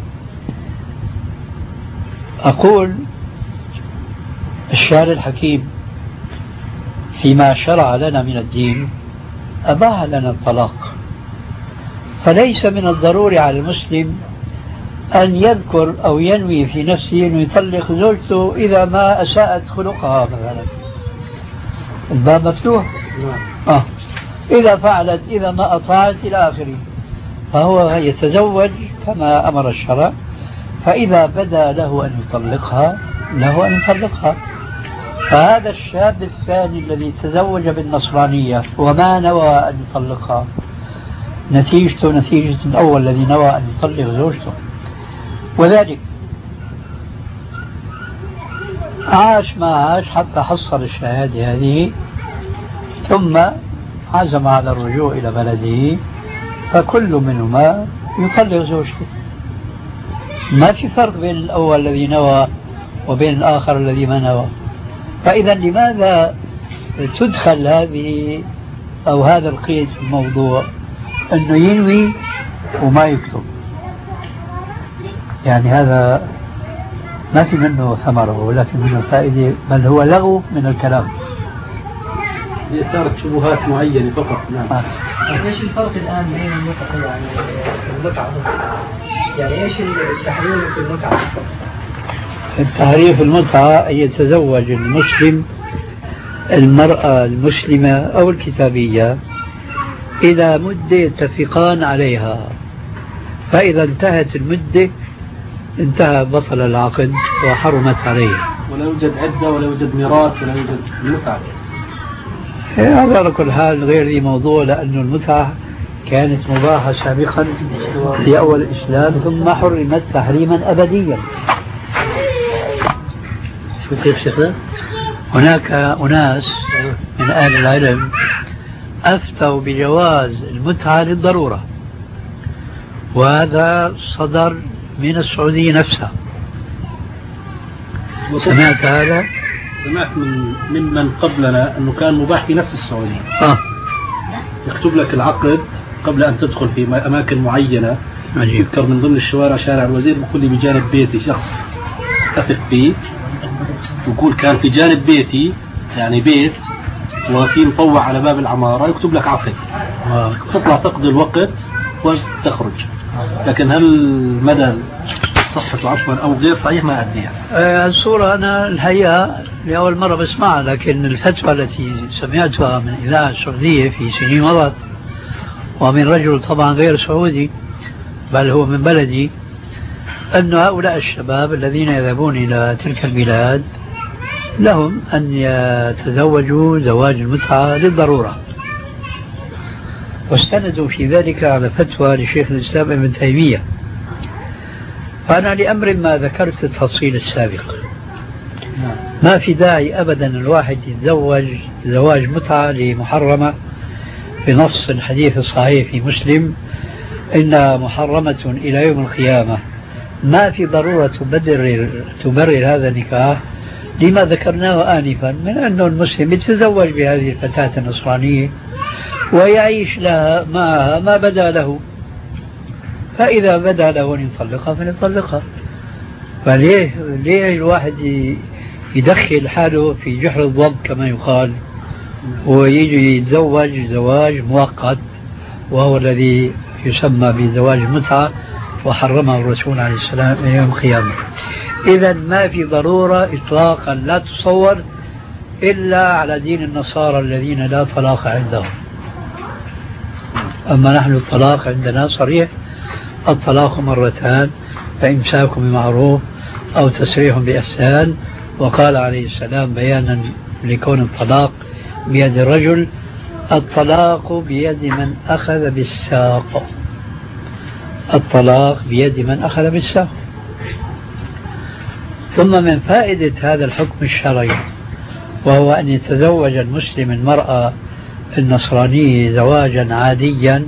أقول الشارع الحكيم فيما شرع لنا من الدين أباح لنا الطلاق، فليس من الضروري على المسلم أن يذكر أو ينوي في نفسه أن يطلق زوجته إذا ما أساءت خلقها مثلا. الباب مفتوح. آه. إذا فعلت، إذا ما أطاعت إلى آخره، فهو يتزوج كما أمر الشرع، فإذا بدا له أن يطلقها له أن يطلقها. فهذا الشاب الثاني الذي تزوج بالنصرانية وما نوى أن يطلقها نتيجته نتيجة الأول الذي نوى أن يطلق زوجته، وذلك عاش ما عاش حتى حصل الشهادة هذه ثم عزم على الرجوع إلى بلده، فكل منهما يطلق زوجته. ما في فرق بين الأول الذي نوى وبين الآخر الذي ما نوى. فإذا لماذا تدخل هذه أو هذا القيد في الموضوع أنه ينوي وما يكتب؟ يعني هذا ما في منه ثمرة ولا في منه فائدة، بل هو لغو من الكلام. إثارة شبهات معينة فقط. نعم. آه. ايش الفرق الآن بين المتعة يعني المتعة يعني ايش التحرير في المتعة؟ التحرير في المتعة أن يتزوج المسلم المرأة المسلمة أو الكتابية إلى مدة يتفقان عليها، فإذا انتهت المدة انتهى بطل العقد وحرمت عليه. ولا يوجد عدة ولا يوجد ميراث ولا يوجد متعة. هذا على كل حال غير ذي موضوع، لأن المتعة كانت مباحة سابقا في أول الإسلام ثم حرمت تحريما أبديا. شو كيف شيخنا؟ هناك أناس من أهل العلم أفتوا بجواز المتعة للضرورة، وهذا صدر من السعودية نفسها. سمعت هذا؟ سمعت من ممن قبلنا أنه كان مباح في نفس السعودية. آه. يكتب لك العقد قبل أن تدخل في أماكن معينة. يذكر من ضمن الشوارع شارع الوزير، بقول لي بجانب بيتي شخص أثق فيه، يقول كان في جانب بيتي يعني بيت وفي مطوع على باب العمارة، يكتب لك عقد آه. تطلع تقضي الوقت وتخرج. لكن هل مدى صحة عفوا أو غير صحيح ما أدري يعني. آه الصورة أنا الحقيقة لأول مرة بسمعها، لكن الفتوى التي سمعتها من إذاعة السعودية في سنين مضت ومن رجل طبعا غير سعودي بل هو من بلدي، أن هؤلاء الشباب الذين يذهبون إلى تلك البلاد لهم أن يتزوجوا زواج المتعة للضرورة، واستندوا في ذلك على فتوى لشيخ الإسلام ابن تيمية. فأنا لأمر ما ذكرت التفصيل السابق، ما في داعي أبدا الواحد يتزوج زواج متعة لمحرمة بنص الحديث الصحيح في مسلم إنها محرمة إلى يوم القيامة. ما في ضرورة تبرر, تبرر هذا النكاح لما ذكرناه آنفا من أنه المسلم يتزوج بهذه الفتاة النصرانية ويعيش لها معها ما بدا له، فإذا بدا له أن يطلقها فليطلقها. فليه ليه الواحد يدخل حاله في جحر الضب كما يقال ويجي يتزوج زواج مؤقت وهو الذي يسمى بزواج متعة وحرمه الرسول عليه السلام إلى يوم القيامة. إذا ما في ضرورة إطلاقا لا تصور إلا على دين النصارى الذين لا طلاق عندهم. أما نحن الطلاق عندنا صريح، الطلاق مرتان، فإمساك بمعروف أو تسريح بإحسان. وقال عليه السلام بيانا لكون الطلاق بيد الرجل: الطلاق بيد من أخذ بالساق. الطلاق بيد من أخذ بالساق. ثم من فائدة هذا الحكم الشرعي وهو أن يتزوج المسلم المرأة النصرانية زواجا عاديا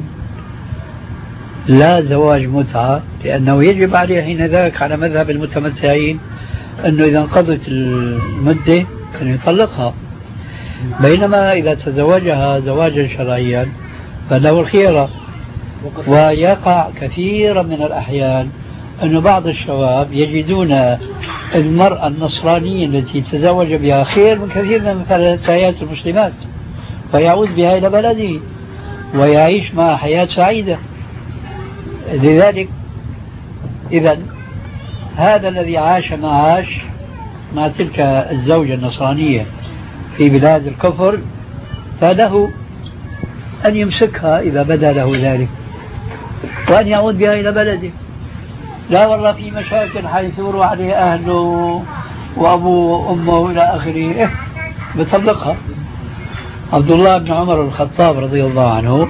لا زواج متعة، لأنه يجب عليه حين ذاك على مذهب المتمتعين أنه إذا انقضت المدة أن يطلقها، بينما إذا تزوجها زواجا شرعيا فله الخيرة. ويقع كثيرا من الأحيان أن بعض الشباب يجدون المرأة النصرانية التي تزوج بها خير من كثير من فتيات المسلمات، فيعود بها إلى بلده ويعيش مع حياة سعيدة. لذلك إذا هذا الذي عاش ما عاش مع تلك الزوجة النصرانية في بلاد الكفر فله أن يمسكها إذا بدا له ذلك وأن يعود بها إلى بلده. لا والله في مشاكل حيث يروح عليه أهله وأبوه وأمه إلى آخره، إيه بطلقها. عبد الله بن عمر الخطاب رضي الله عنه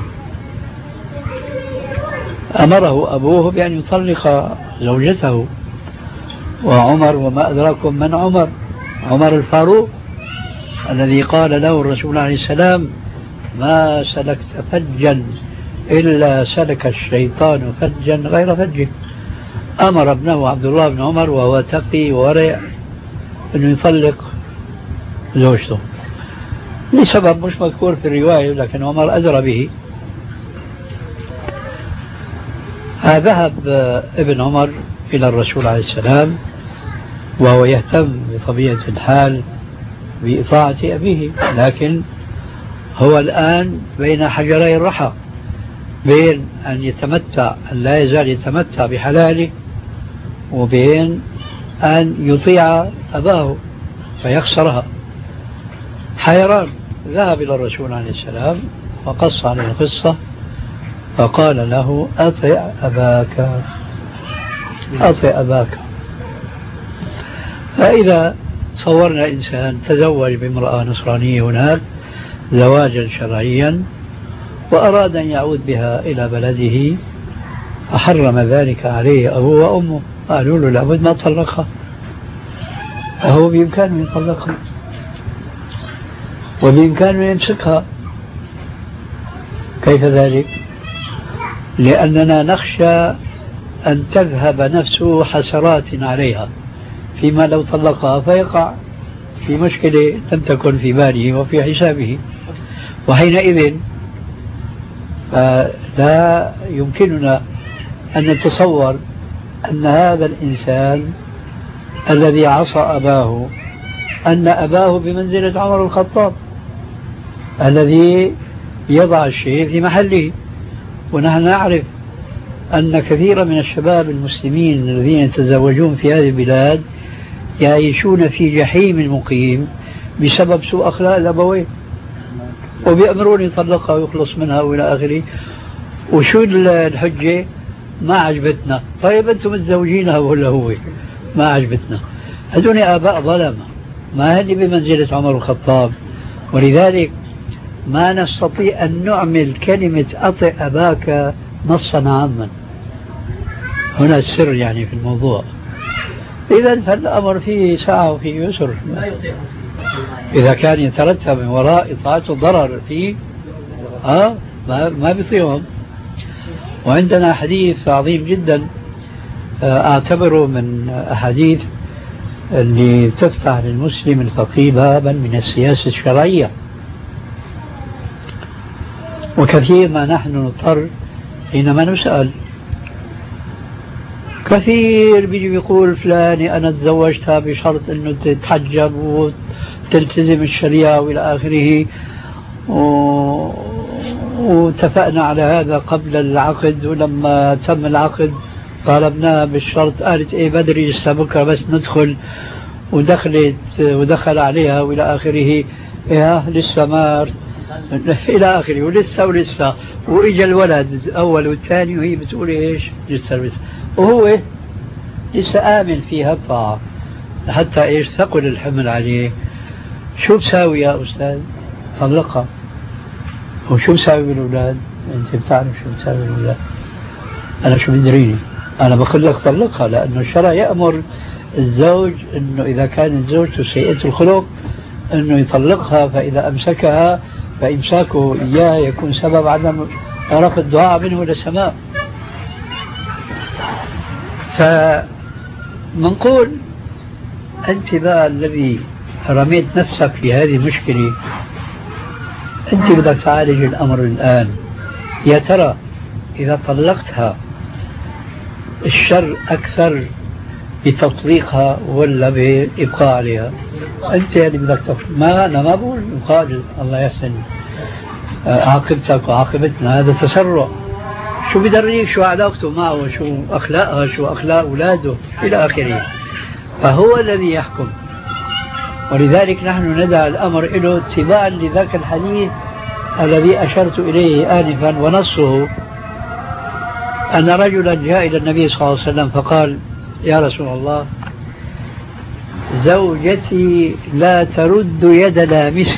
أمره أبوه بأن يطلق زوجته، وعمر وما أدراكم من عمر، عمر الفاروق الذي قال له الرسول عليه السلام: ما سلكت فجا إلا سلك الشيطان فجا غير فجه. أمر ابنه عبد الله بن عمر وهو تقي وورع أنه يطلق زوجته لسبب مش مذكور في الرواية، لكن عمر أدرى به. ذهب ابن عمر إلى الرسول عليه السلام وهو يهتم بطبيعة الحال بإطاعة أبيه، لكن هو الآن بين حجري الرحى، بين أن يتمتع أن لا يزال يتمتع بحلاله وبين أن يطيع أباه فيخسرها. حيران، ذهب إلى الرسول عليه السلام وقص عليه القصة فقال له: أطع أباك أطع أباك. فإذا صورنا إنسان تزوج بامرأة نصرانية هناك زواجا شرعيا وأراد أن يعود بها إلى بلده أحرم ذلك عليه أبوه وأمه، قالوا له لابد ما طلقها، فهو بإمكانه يطلقها. وبإمكانه يمسكها. كيف ذلك؟ لأننا نخشى أن تذهب نفسه حسرات عليها فيما لو طلقها فيقع في مشكلة لم تكن في باله وفي حسابه، وحينئذ فلا يمكننا أن نتصور أن هذا الإنسان الذي عصى أباه أن أباه بمنزلة عمر الخطاب الذي يضع الشيء في محله. ونحن نعرف أن كثيرا من الشباب المسلمين الذين يتزوجون في هذه البلاد يعيشون في جحيم مقيم بسبب سوء أخلاق الأبوين، وبيأمرون يطلقها ويخلص منها وإلى آخره. وشو الحجة؟ ما عجبتنا. طيب أنتم متزوجينها ولا هو ما عجبتنا؟ هذول آباء ظلمة، ما هذه بمنزلة عمر الخطاب. ولذلك ما نستطيع أن نعمل كلمة أطع أباك نصا عاما. هنا السر يعني في الموضوع. إذا فالأمر فيه سعة وفيه يسر. إذا كان يترتب من وراء إطاعته ضرر فيه آه ما, ما بيطيعهم. وعندنا حديث عظيم جدا أعتبره من أحاديث اللي تفتح للمسلم الفقيه بابا من السياسة الشرعية. وكثير ما نحن نضطر حينما نسأل، كثير بيجي بيقول فلاني أنا تزوجتها بشرط أنه تتحجب وتلتزم الشريعة وإلى آخره، واتفقنا على هذا قبل العقد، ولما تم العقد طالبناها بالشرط، قالت إيه بدري لسه بكرة بس ندخل، ودخلت ودخل عليها وإلى آخره، إيه لسه ما إلى آخره، ولسه ولسه وإجا الولد الأول والثاني وهي بتقول إيش لسه لسه، وهو لسه آمن فيها الطاعة حتى إيش ثقل الحمل عليه. شو بساوي يا أستاذ؟ طلقها. وشو بساوي بالأولاد؟ أنت بتعرف شو بساوي بالأولاد. أنا شو بدريني؟ أنا بقول لك طلقها، لأنه الشرع يأمر الزوج أنه إذا كانت زوجته سيئة الخلق أنه يطلقها، فإذا أمسكها فإمساكه إياه يكون سبب عدم رفع الدعاء منه للسماء. فمنقول أنت بقى الذي رميت نفسك في هذه المشكلة، أنت بدك تعالج الأمر الآن. يا ترى إذا طلقتها الشر أكثر بتطليقها ولا بإبقاء عليها؟ أنت اللي بدك تفهم. ما أنا ما بقول إبقاء، الله يحسن عاقبتك وعاقبتنا، هذا تسرع. شو بدريك شو علاقته معه، شو أخلاقها، شو أخلاق أولاده إلى آخره. فهو الذي يحكم. ولذلك نحن ندعى الأمر له اتباعا لذاك الحديث الذي أشرت إليه آنفا، ونصه أن رجلا جاء إلى النبي صلى الله عليه وسلم فقال: يا رسول الله، زوجتي لا ترد يد لامس،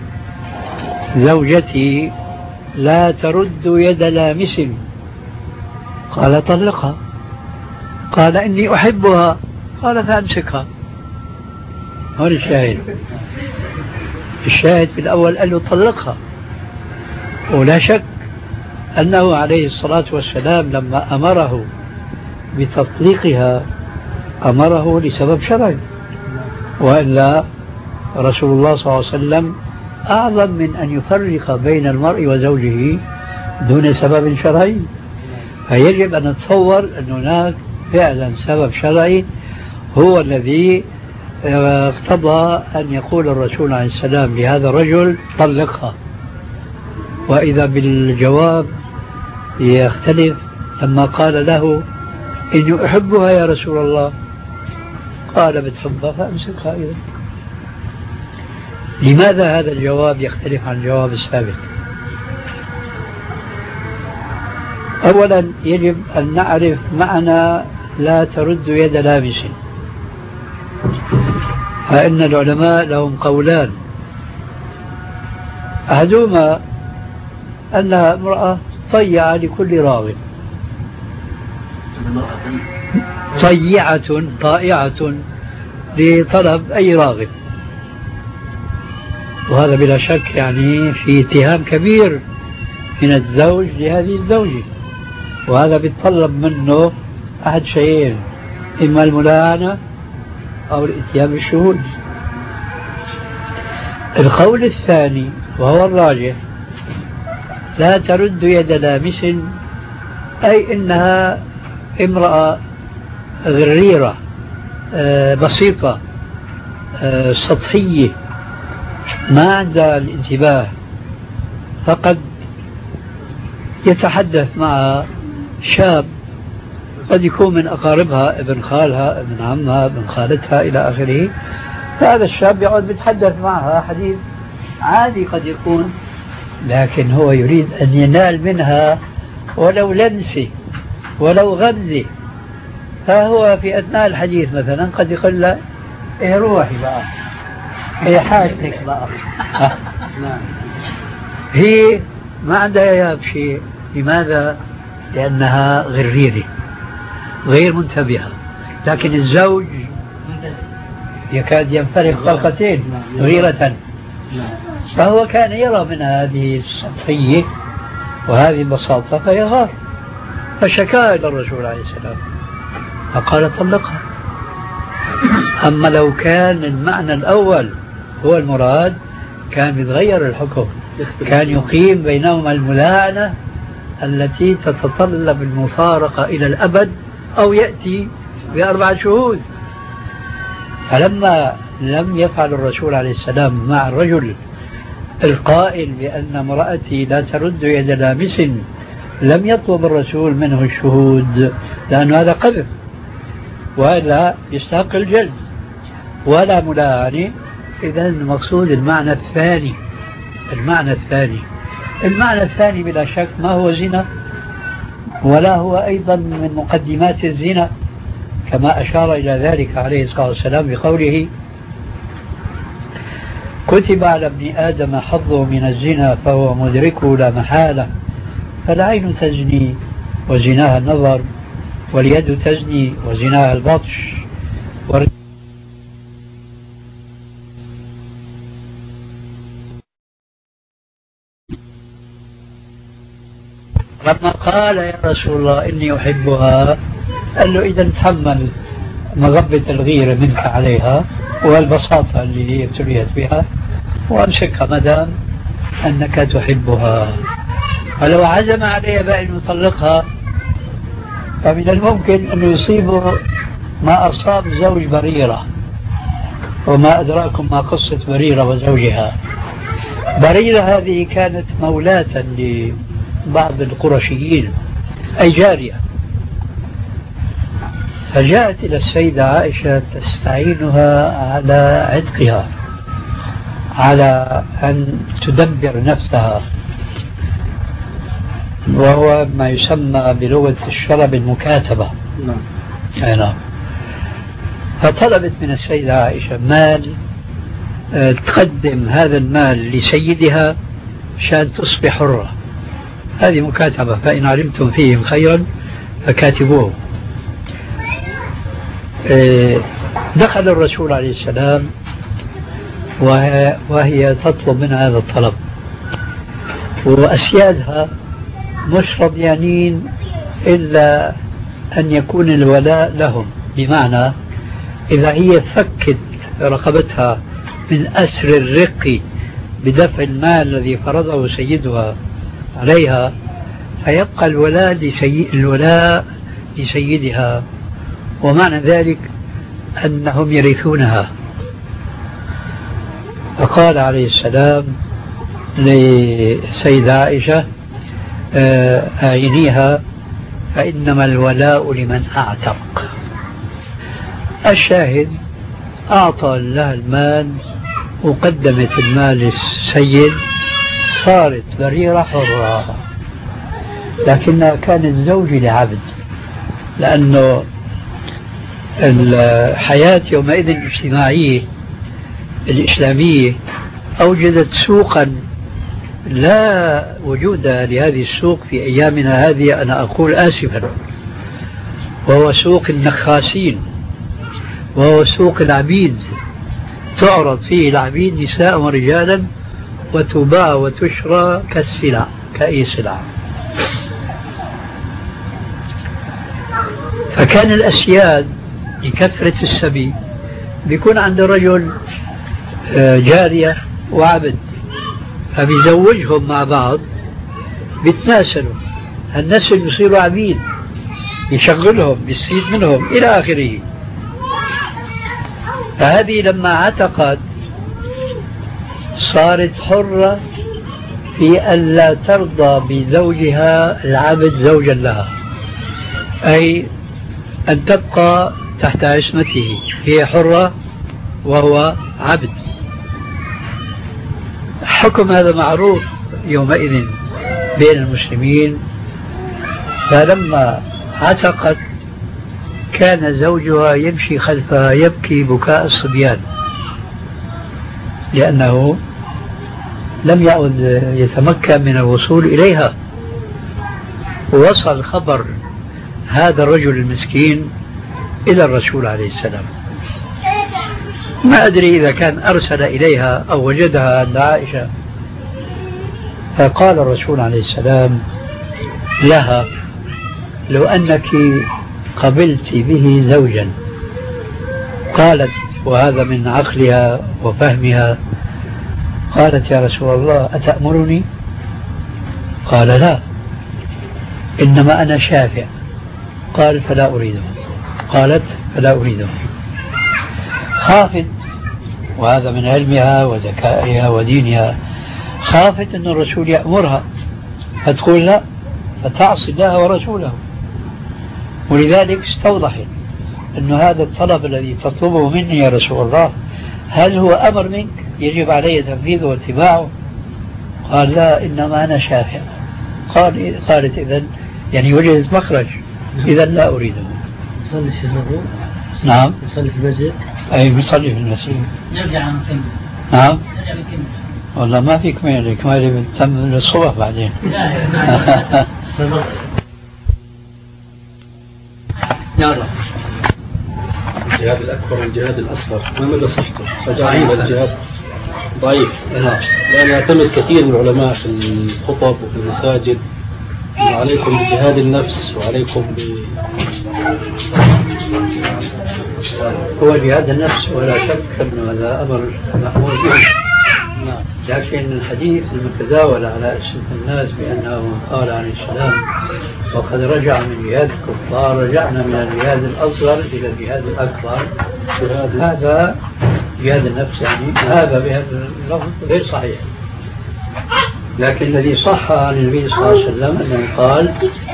زوجتي لا ترد يد لامس. قال: طلقها. قال: إني أحبها. قال: فأمسكها. هون الشاهد. الشاهد في الأول قال له طلقها. ولا شك أنه عليه الصلاة والسلام لما أمره بتطليقها أمره لسبب شرعي، وإلا رسول الله صلى الله عليه وسلم أعظم من أن يفرق بين المرء وزوجه دون سبب شرعي. فيجب أن نتصور أن هناك فعلا سبب شرعي هو الذي اقتضى أن يقول الرسول عليه السلام لهذا الرجل: طلقها. وإذا بالجواب يختلف لما قال له: إني أحبها يا رسول الله. قال: بتحبها فأمسكها. إذا لماذا هذا الجواب يختلف عن الجواب السابق؟ أولا يجب أن نعرف معنى لا ترد يد لامس. فإن العلماء لهم قولان: أحدهما أنها امرأة طيعة لكل راغب، طيعة طائعة لطلب أي راغب. وهذا بلا شك يعني في اتهام كبير من الزوج لهذه الزوجة، وهذا بيتطلب منه أحد شيئين، إما الملاعنة أو الاتيان بالشهود. القول الثاني وهو الراجح، لا ترد يد لامس، أي إنها امرأة غريرة بسيطة سطحية ما عندها الانتباه، فقد يتحدث مع شاب قد يكون من أقاربها، ابن خالها، ابن عمها، ابن خالتها إلى آخره. فهذا الشاب يقعد يتحدث معها حديث عادي قد يكون، لكن هو يريد أن ينال منها ولو لمسة ولو غمزة. فهو في أثناء الحديث مثلا قد يقول له إيه روحي بقى، إيه حاجتك بقى. هي ما عندها ياب شيء. لماذا؟ لأنها غريرة غير منتبهة، لكن الزوج يكاد ينفرق فرقتين غيرة. فهو كان يرى من هذه السطحية وهذه البساطة فيغار، فشكا إلى الرسول عليه السلام فقال طلقها. أما لو كان المعنى الأول هو المراد كان يتغير الحكم، كان يقيم بينهما الملاعنة التي تتطلب المفارقة إلى الأبد أو يأتي بأربع شهود. فلما لم يفعل الرسول عليه السلام مع الرجل القائل بأن امرأتي لا ترد يد لامس، لم يطلب الرسول منه الشهود، لأن هذا قذف وهذا يستحق الجلد ولا ملاعنة. إذن المقصود المعنى الثاني. المعنى الثاني المعنى الثاني بلا شك ما هو زنا، ولا هو أيضا من مقدمات الزنا، كما أشار إلى ذلك عليه الصلاة والسلام بقوله كتب على ابن آدم حظه من الزنا فهو مدركه لا محالة، فالعين تزني وزناها النظر، واليد تزني وزناها البطش. لما قال يا رسول الله إني أحبها، قال له إذا تحمل مغبة الغيرة منك عليها والبساطة اللي هي ابتليت بها وأمسكها مدام أنك تحبها. ولو عزم عليها بأن يطلقها فمن الممكن أن يصيبه ما أصاب زوج بريرة، وما أدراكم ما قصة بريرة وزوجها. بريرة هذه كانت مولاة لبعض القرشيين، أي جارية، فجاءت إلى السيدة عائشة تستعينها على عتقها، على أن تدبر نفسها، وهو ما يسمى بلغة الشرع بالمكاتبة. نعم. فطلبت من السيدة عائشة مال، تقدم هذا المال لسيدها عشان تصبح حرة. هذه مكاتبة، فإن علمتم فيهم خيرا فكاتبوه. دخل الرسول عليه السلام وهي تطلب منها هذا الطلب، وأسيادها مش رضيانين إلا أن يكون الولاء لهم، بمعنى إذا هي فكت رقبتها من أسر الرق بدفع المال الذي فرضه سيدها عليها، فيبقى الولاء لسيد الولاء لسيدها، ومعنى ذلك أنهم يرثونها. فقال عليه السلام للسيدة عائشة أعينيها فإنما الولاء لمن أعتق. الشاهد أعطى لها المال وقدمت المال للسيد، صارت بريرة حرة، لكنها كانت زوج لعبد، لأنه الحياة يومئذ الاجتماعية الإسلامية أوجدت سوقا لا وجود لهذه السوق في أيامنا هذه، أنا أقول آسفا، وهو سوق النخاسين، وهو سوق العبيد، تعرض فيه العبيد نساء ورجالا وتباع وتشرى كالسلع كأي سلعة. فكان الأسياد لكثرة السبي بيكون عند الرجل جارية وعبد، فبيزوجهم مع بعض، بيتناسلوا، النسل يصيروا عبيد، يشغلهم، يستفيد منهم إلى آخره. فهذه لما عتقت صارت حرة في أن لا ترضى بزوجها العبد زوجا لها، أي أن تبقى تحت عصمته، هي حرة وهو عبد. حكم هذا معروف يومئذ بين المسلمين. فلما عتقت كان زوجها يمشي خلفها يبكي بكاء الصبيان، لأنه لم يعد يتمكن من الوصول إليها. ووصل خبر هذا الرجل المسكين إلى الرسول عليه السلام. ما أدري إذا كان أرسل إليها أو وجدها عند عائشة. فقال الرسول عليه السلام لها: لو أنك قبلت به زوجا. قالت، وهذا من عقلها وفهمها، قالت: يا رسول الله أتأمرني؟ قال: لا، إنما أنا شافع. قال: فلا أريده. قالت: فلا أريده. خافت، وهذا من علمها وذكائها ودينها، خافت أن الرسول يأمرها فتقول لا، فتعصي الله ورسوله. ولذلك استوضحت أن هذا الطلب الذي تطلبه مني يا رسول الله هل هو أمر منك يجب علي تنفيذه واتباعه؟ قال: لا، إنما أنا شافع. قال قالت: إذن يعني وجدت مخرج، إذن لا أريده. يصلي في الوضوء؟ نعم. يصلي في المسجد؟ أي بيصلي في المسجد. نرجع نكمل. نعم. نرجع نكمل. والله ما في كمال، كمال بتتم للصبح بعدين. يلا. الجهاد الأكبر والجهاد الأصغر ما مدى صحته؟ ضعيف الجهاد، ضعيف. نعم. لأن يعتمد كثير من العلماء في الخطب وفي المساجد: وعليكم بجهاد النفس وعليكم ب هو جهاد النفس ولا شك أن هذا أمر محمود به. نعم. لكن الحديث المتداول على ألسنة الناس بأنه قال عليه السلام: وقد رجع من جهاد الكفار رجعنا من الجهاد الأصغر إلى الجهاد الأكبر، هذا جهاد النفس، يعني هذا بهذا اللفظ غير صحيح. لكن الذي صح عن النبي صلى الله عليه وسلم أنه قال: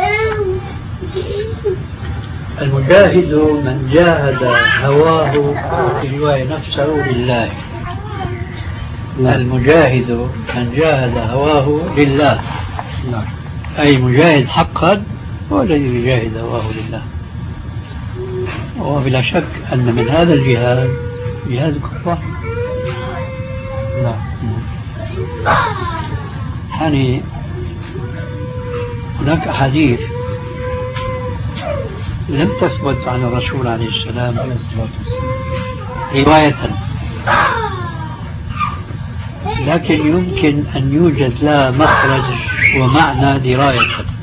المجاهد من جاهد هواه في رواية نفسه لله. المجاهد من جاهد هواه لله، أي مجاهد حقا هو الذي يجاهد هواه لله. وبلا شك أن من هذا الجهاد جهاد الكفار. يعني هناك أحاديث لم تثبت عن الرسول عليه السلام رواية، لكن يمكن أن يوجد لها مخرج ومعنى دراية.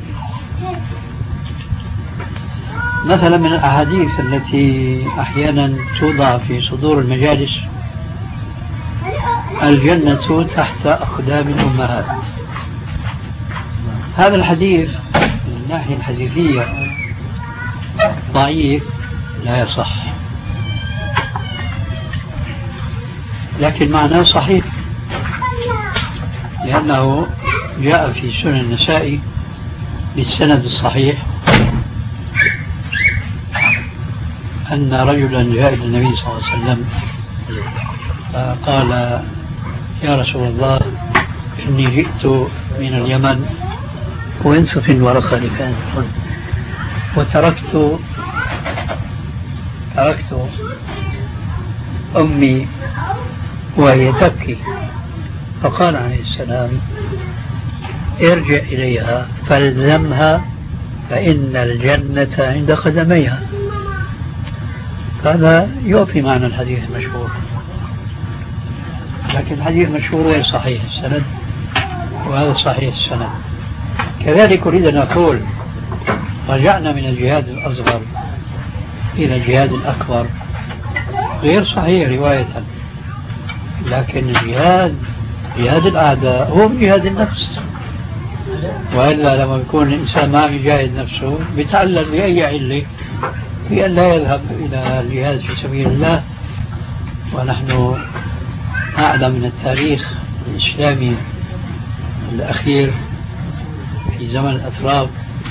مثلا من الأحاديث التي أحيانا توضع في صدور المجالس: الجنة تحت أقدام الأمهات. هذا الحديث من الناحية الحديثية ضعيف لا يصح، لكن معناه صحيح، لأنه جاء في سنن النسائي بالسند الصحيح أن رجلا جاء إلى النبي صلى الله عليه وسلم فقال: يا رسول الله، إني جئت من اليمن وانصف ورقة لكان وتركت تركت أمي وهي تبكي. فقال عليه السلام: ارجع إليها فالزمها فإن الجنة عند قدميها. هذا يعطي معنى الحديث المشهور. لكن الحديث مشهور غير صحيح السند، وهذا صحيح السند. كذلك أريد أن أقول رجعنا من الجهاد الأصغر إلى الجهاد الأكبر غير صحيح رواية، لكن الجهاد جهاد الأعداء هو من جهاد النفس، وإلا لما يكون الإنسان ما يجاهد نفسه بيتعلل بأي علة في أن لا يذهب إلى الجهاد في سبيل الله. ونحن أعلم من التاريخ الإسلامي الأخير في زمن الأتراك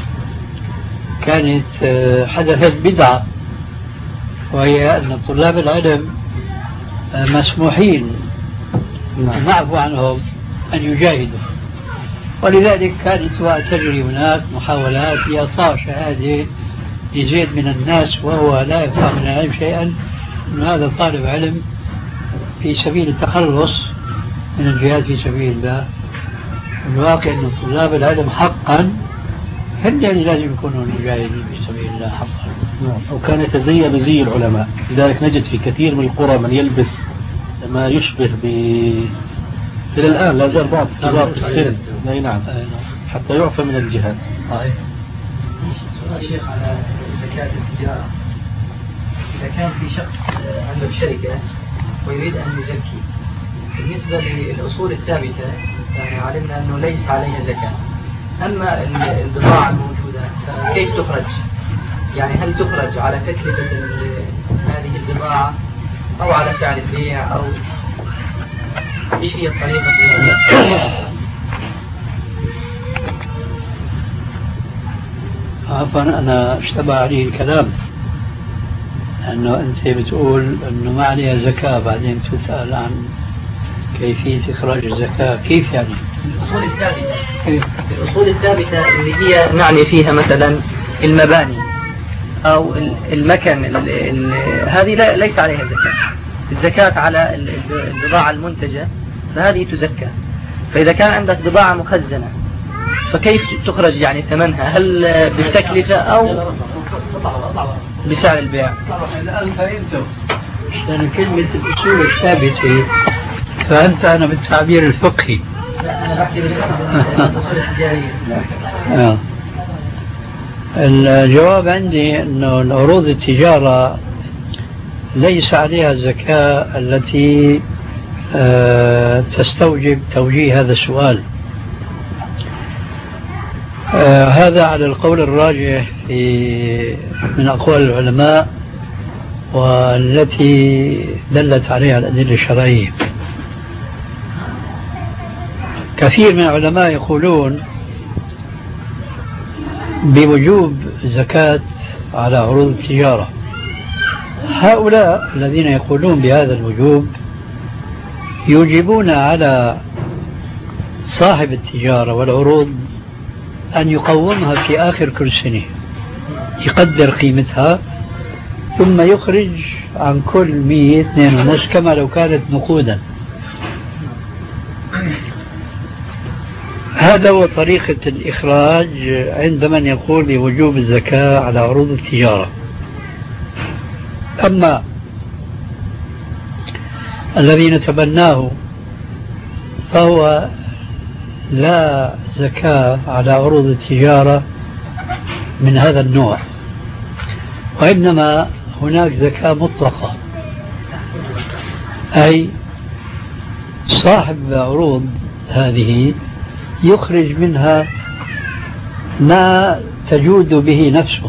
كانت حدثت بدعة، وهي أن طلاب العلم مسموحين نعفو عنهم أن يجاهدوا، ولذلك كانت تجري هناك محاولات لإعطاء شهادة لزيد من الناس وهو لا يفهم من العلم شيئا، أن هذا طالب علم في سبيل التخلص من الجهاد في سبيل الله. الواقع أن طلاب العلم حقا هم اللي لازم يكونوا مجاهدين في سبيل الله حقا، وكان يتزيى بزي العلماء. لذلك نجد في كثير من القرى من يلبس ما يشبه ب إلى الآن لا زال بعض كبار في السن، أي نعم، حتى يعفى من الجهاد. صحيح. شيخ على زكاة التجارة، إذا كان في شخص عنده شركة ويريد أن يزكي، بالنسبة للأصول الثابتة يعني علمنا أنه ليس عليها زكاة، أما البضاعة الموجودة كيف تخرج؟ يعني هل تخرج على تكلفة هذه البضاعة أو على سعر البيع، أو إيش هي الطريقة في عفوا أنا اشتبه عليه الكلام، أنه أنت بتقول أنه ما عليها زكاة، بعدين بتسأل عن كيفية إخراج الزكاة. كيف يعني؟ الأصول الثابتة الأصول الثابتة اللي هي نعني فيها مثلا المباني أو المكن، هذه ليس عليها زكاة. الزكاة على البضاعة المنتجة فهذه تزكى. فإذا كان عندك بضاعة مخزنة فكيف تخرج يعني ثمنها؟ هل بالتكلفة أو بسعر البيع؟ الآن فهمت، لأن كلمة الأصول الثابتة فهمت أنا بالتعبير الفقهي. لا أنا بحكي بالأصول التجارية. آه. الجواب عندي أنه العروض التجارة ليس عليها الزكاة التي آه تستوجب توجيه هذا السؤال. آه هذا على القول الراجح في من أقوال العلماء والتي دلت عليها الأدلة الشرعية. كثير من العلماء يقولون بوجوب زكاة على عروض التجارة. هؤلاء الذين يقولون بهذا الوجوب يوجبون على صاحب التجارة والعروض أن يقومها في آخر كل سنة، يقدر قيمتها ثم يخرج عن كل مية اثنين ونصف كما لو كانت نقودا. هذا هو طريقة الإخراج عند من يقول بوجوب الزكاة على عروض التجارة. أما الذي نتبناه فهو لا زكاة على عروض التجارة من هذا النوع، وإنما هناك زكاة مطلقة، أي صاحب عروض هذه يخرج منها ما تجود به نفسه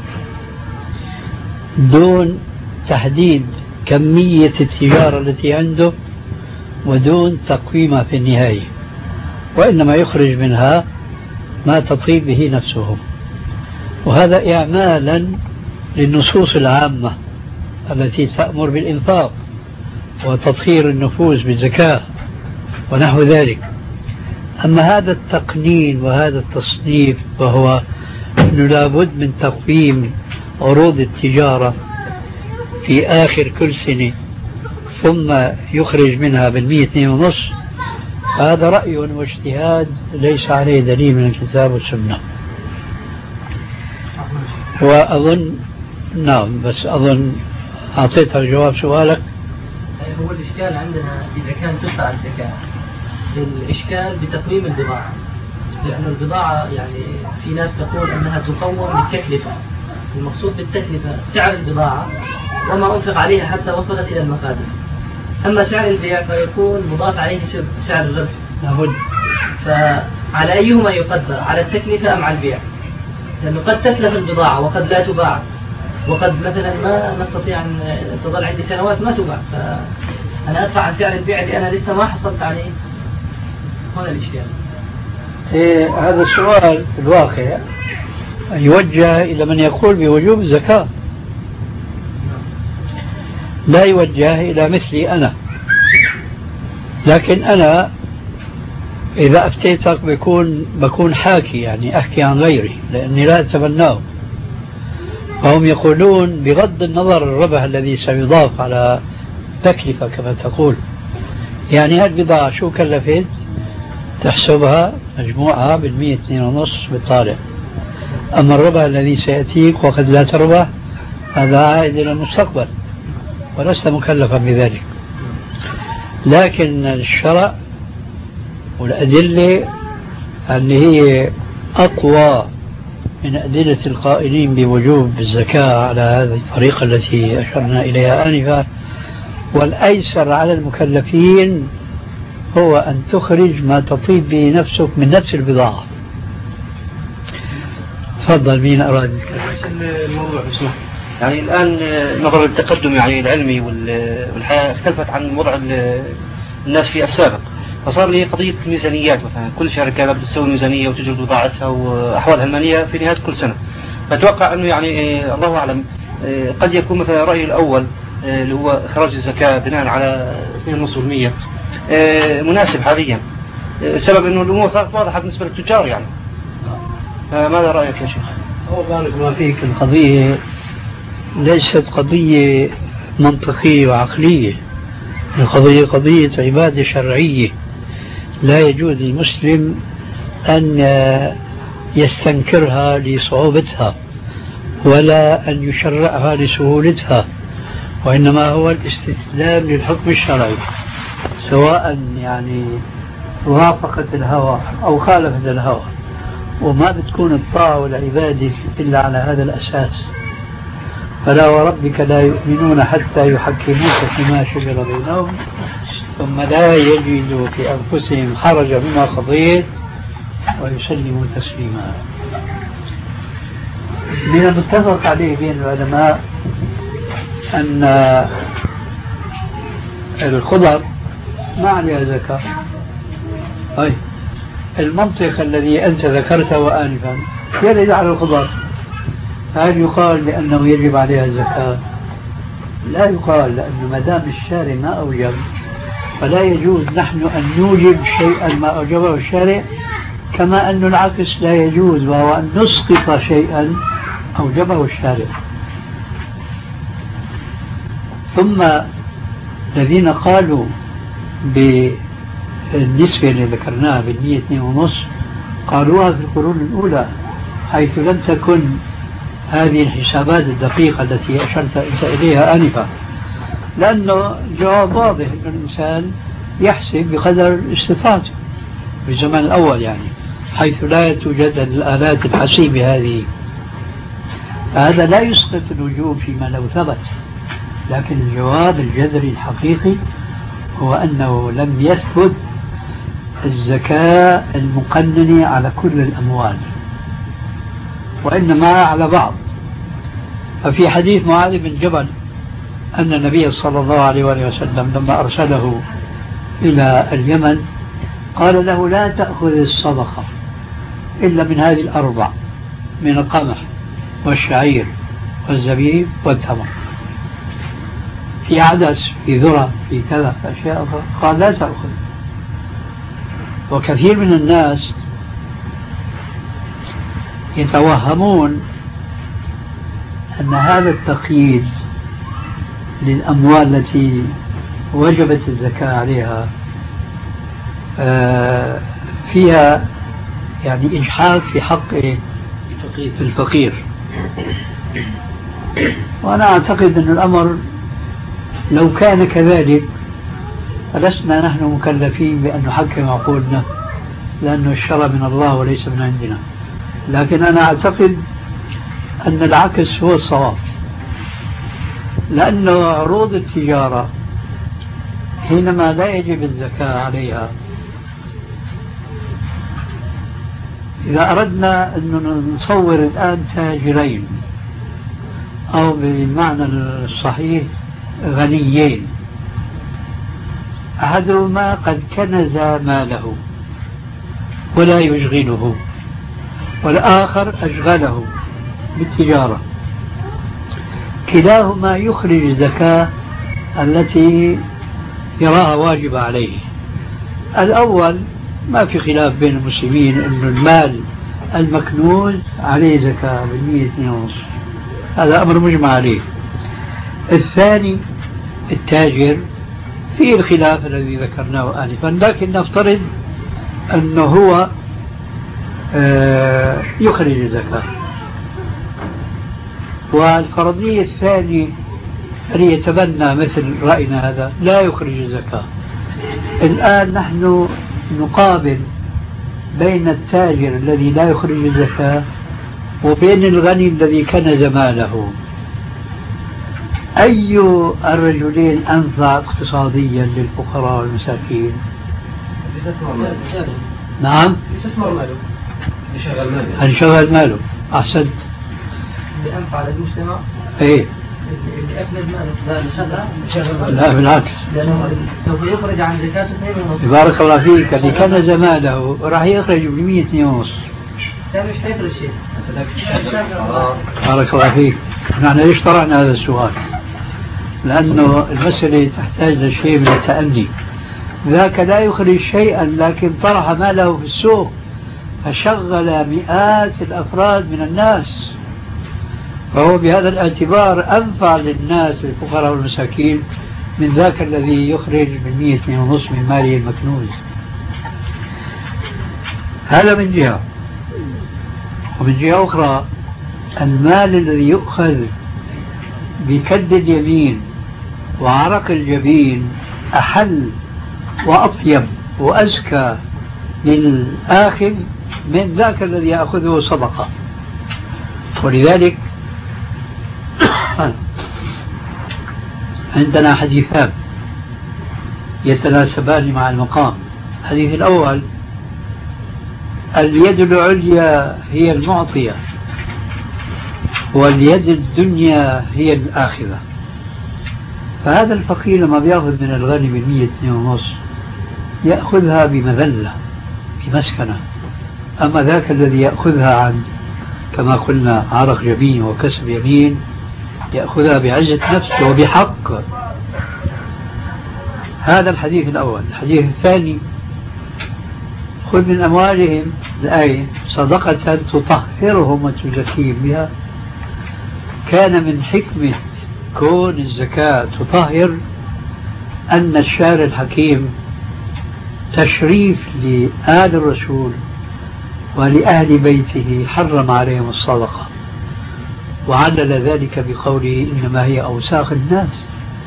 دون تحديد كمية التجارة التي عنده ودون تقويمها في النهاية، وإنما يخرج منها ما تطيب به نفسه. وهذا إعمالا للنصوص العامة التي تأمر بالإنفاق وتطهير النفوس بالزكاة ونحو ذلك. أما هذا التقنين وهذا التصنيف وهو أنه لابد من تقويم عروض التجارة في آخر كل سنة ثم يخرج منها بالمئة اثنين ونصف، هذا رأي واجتهاد ليس عليه دليل من الكتاب والسنة. وأظن نعم، بس أظن أعطيتك جواب سؤالك. هو الإشكال عندنا إذا كان تدفع الزكاة، الإشكال بتقويم البضاعة، لأن البضاعة يعني في ناس تقول أنها تقوم بالتكلفة. المقصود بالتكلفة سعر البضاعة وما أنفق عليها حتى وصلت إلى المخازن. أما سعر البيع فيكون مضاف عليه سعر الربح. لابد. فعلى أيهما يقدر، على التكلفة أم على البيع؟ لأنه قد تتلف البضاعة وقد لا تباع، وقد مثلا ما نستطيع أن تظل عندي سنوات ما تباع، فأنا أدفع عن سعر البيع اللي أنا لسه ما حصلت عليه. هنا الإشكال. إيه هذا السؤال في الواقع يوجه إلى من يقول بوجوب الزكاة، لا يوجه إلى مثلي أنا. لكن أنا إذا أفتيتك بكون بكون حاكي، يعني أحكي عن غيري لأني لا أتبناه. فهم يقولون بغض النظر الربح الذي سيضاف على تكلفة كما تقول، يعني هالبضاعة شو كلفت تحسبها مجموعها بالمية اثنين ونص بالطالع. أما الربح الذي سيأتيك وقد لا تربح هذا عائد إلى المستقبل ولست مكلفا بذلك. لكن الشرع والأدلة اللي هي أقوى من أدلة القائلين بوجوب الزكاة على هذه الطريقة التي أشرنا إليها آنفا، والأيسر على المكلفين هو أن تخرج ما تطيب به نفسك من نفس البضاعة. تفضل، مين أراد الكلام؟ الموضوع بسمه يعني الآن نظرا للتقدم يعني العلمي والحياة اختلفت عن وضع الناس في السابق، فصار لي قضية الميزانيات. مثلا كل شركة لابد تسوي ميزانية وتجري بضاعتها وأحوالها المالية في نهاية كل سنة. فأتوقع أنه يعني الله أعلم قد يكون مثلا رأيي الأول اللي هو إخراج الزكاة بناء على اثنين فاصلة خمسة بالمئة مناسب حاليا. السبب أنه الأمور صارت واضحة بالنسبة للتجار يعني. ماذا رأيك يا شيخ؟ هو بارك الله فيك، القضية ليست قضية منطقية وعقلية، القضية قضية عبادة شرعية. لا يجوز للمسلم أن يستنكرها لصعوبتها ولا أن يشرعها لسهولتها، وإنما هو الاستسلام للحكم الشرعي، سواء يعني وافقت الهوى أو خالفت الهوى. وما بتكون الطاعة والعبادة إلا على هذا الأساس. فلا وربك لا يؤمنون حتى يحكموك فيما شجر بينهم ثم لا يجدوا في أنفسهم حرجا مما قضيت ويسلموا تسليما. من المتفق عليه بين العلماء أن الخضر ما عليها زكاة. أي المنطق الذي أنت ذكرته آنفا يرد على الخضر، هل يقال لأنه يجب عليها الزكاة؟ لا يقال، لأنه ما دام الشارع ما أوجب فلا يجوز نحن أن نوجب شيئا ما أوجبه الشارع، كما أن العكس لا يجوز، وهو أن نسقط شيئا أوجبه الشارع. ثم الذين قالوا بالنسبة اللي ذكرناها بالمية اثنين ونص قالوها في القرون الأولى، حيث لم تكن هذه الحسابات الدقيقة التي أشرت أنت إليها آنفا، لأنه جواب واضح أن الإنسان يحسب بقدر استطاعته في الزمن الأول، يعني حيث لا توجد الآلات الحسيبة هذه. هذا لا يسقط الوجوب فيما لو ثبت، لكن الجواب الجذري الحقيقي هو أنه لم يثبت الزكاة المقننة على كل الأموال، وإنما على بعض. ففي حديث معاذ بن جبل أن النبي صلى الله عليه وسلم لما أرسله إلى اليمن قال له لا تأخذ الصدقة إلا من هذه الأربع، من القمح والشعير والزبيب والتمر، في عدس، في ذرة، في كذا أشياء أخرى قال لا تأخذ. وكثير من الناس يتوهمون أن هذا التقييد للأموال التي وجبت الزكاة عليها فيها يعني إجحاف في حق الفقير. وأنا أعتقد أن الأمر لو كان كذلك فلسنا نحن مكلفين بأن نحكم عقولنا، لأنه الشرع من الله وليس من عندنا. لكن أنا أعتقد أن العكس هو الصواب، لأنه عروض التجارة حينما لا يجب الزكاة عليها، إذا أردنا أن نصور الآن تاجرين أو بالمعنى الصحيح غنيين، أحدهما قد كنز ماله ولا يشغله، والآخر أشغله بالتجارة، كلاهما يخرج الزكاة التي يراها واجب عليه. الأول ما في خلاف بين المسلمين أن المال المكنوز عليه زكاة بالمية اثنين ونصف، هذا أمر مجمع عليه. الثاني التاجر فيه الخلاف الذي ذكرناه آنفا، لكن نفترض أنه هو يخرج الزكاة. والفرضية الثانية اللي يتبنى مثل رأينا هذا لا يخرج الزكاة. الآن نحن نقابل بين التاجر الذي لا يخرج الزكاة وبين الغني الذي كنز ماله، أي الرجلين أنفع اقتصاديا للفقراء والمساكين؟ نعم، هنشغل ماله. أحسنت، اللي أنفع للمجتمع إيه؟ اللي أكنز ماله. لا بالعكس، لأنه سوف يخرج عن زكاة اثنين ونصف. بارك الله فيك، اللي كنز ماله راح يخرج بمية اثنين ونصف. لا مش حيخرج شيء. بارك الله فيك. نحن ليش طرحنا هذا السؤال؟ لأنه المسألة تحتاج لشيء من التأني. ذاك لا يخرج شيئا لكن طرح ماله في السوق فشغل مئات الأفراد من الناس، فهو بهذا الاعتبار أنفع للناس الفقراء والمساكين من ذاك الذي يخرج بالمية اثنين ونصف من ماله المكنوز. هذا من جهة. ومن جهة أخرى المال الذي يؤخذ بكد اليمين وعرق الجبين أحل وأطيب وأزكى للآخذ من ذاك الذي يأخذه صدقة. ولذلك عندنا حديثان يتناسبان مع المقام. الحديث الأول: اليد العليا هي المعطية واليد الدنيا هي الآخذة. فهذا الفقير لما بيأخذ من الغني بالمية اثنين ونصف يأخذها بمذلة بمسكنة، أما ذاك الذي يأخذها عن كما قلنا عرق جبين وكسب يمين يأخذها بعزة نفسه وبحق. هذا الحديث الأول. الحديث الثاني: خذ من أموالهم الآية صدقة تطهرهم وتزكيهم بها. كان من حكمة كون الزكاة تطهر أن الشارع الحكيم تشريف لآل الرسول ولأهل بيته حرم عليهم الصدقة، وعلل ذلك بقوله: إنما هي أوساخ الناس.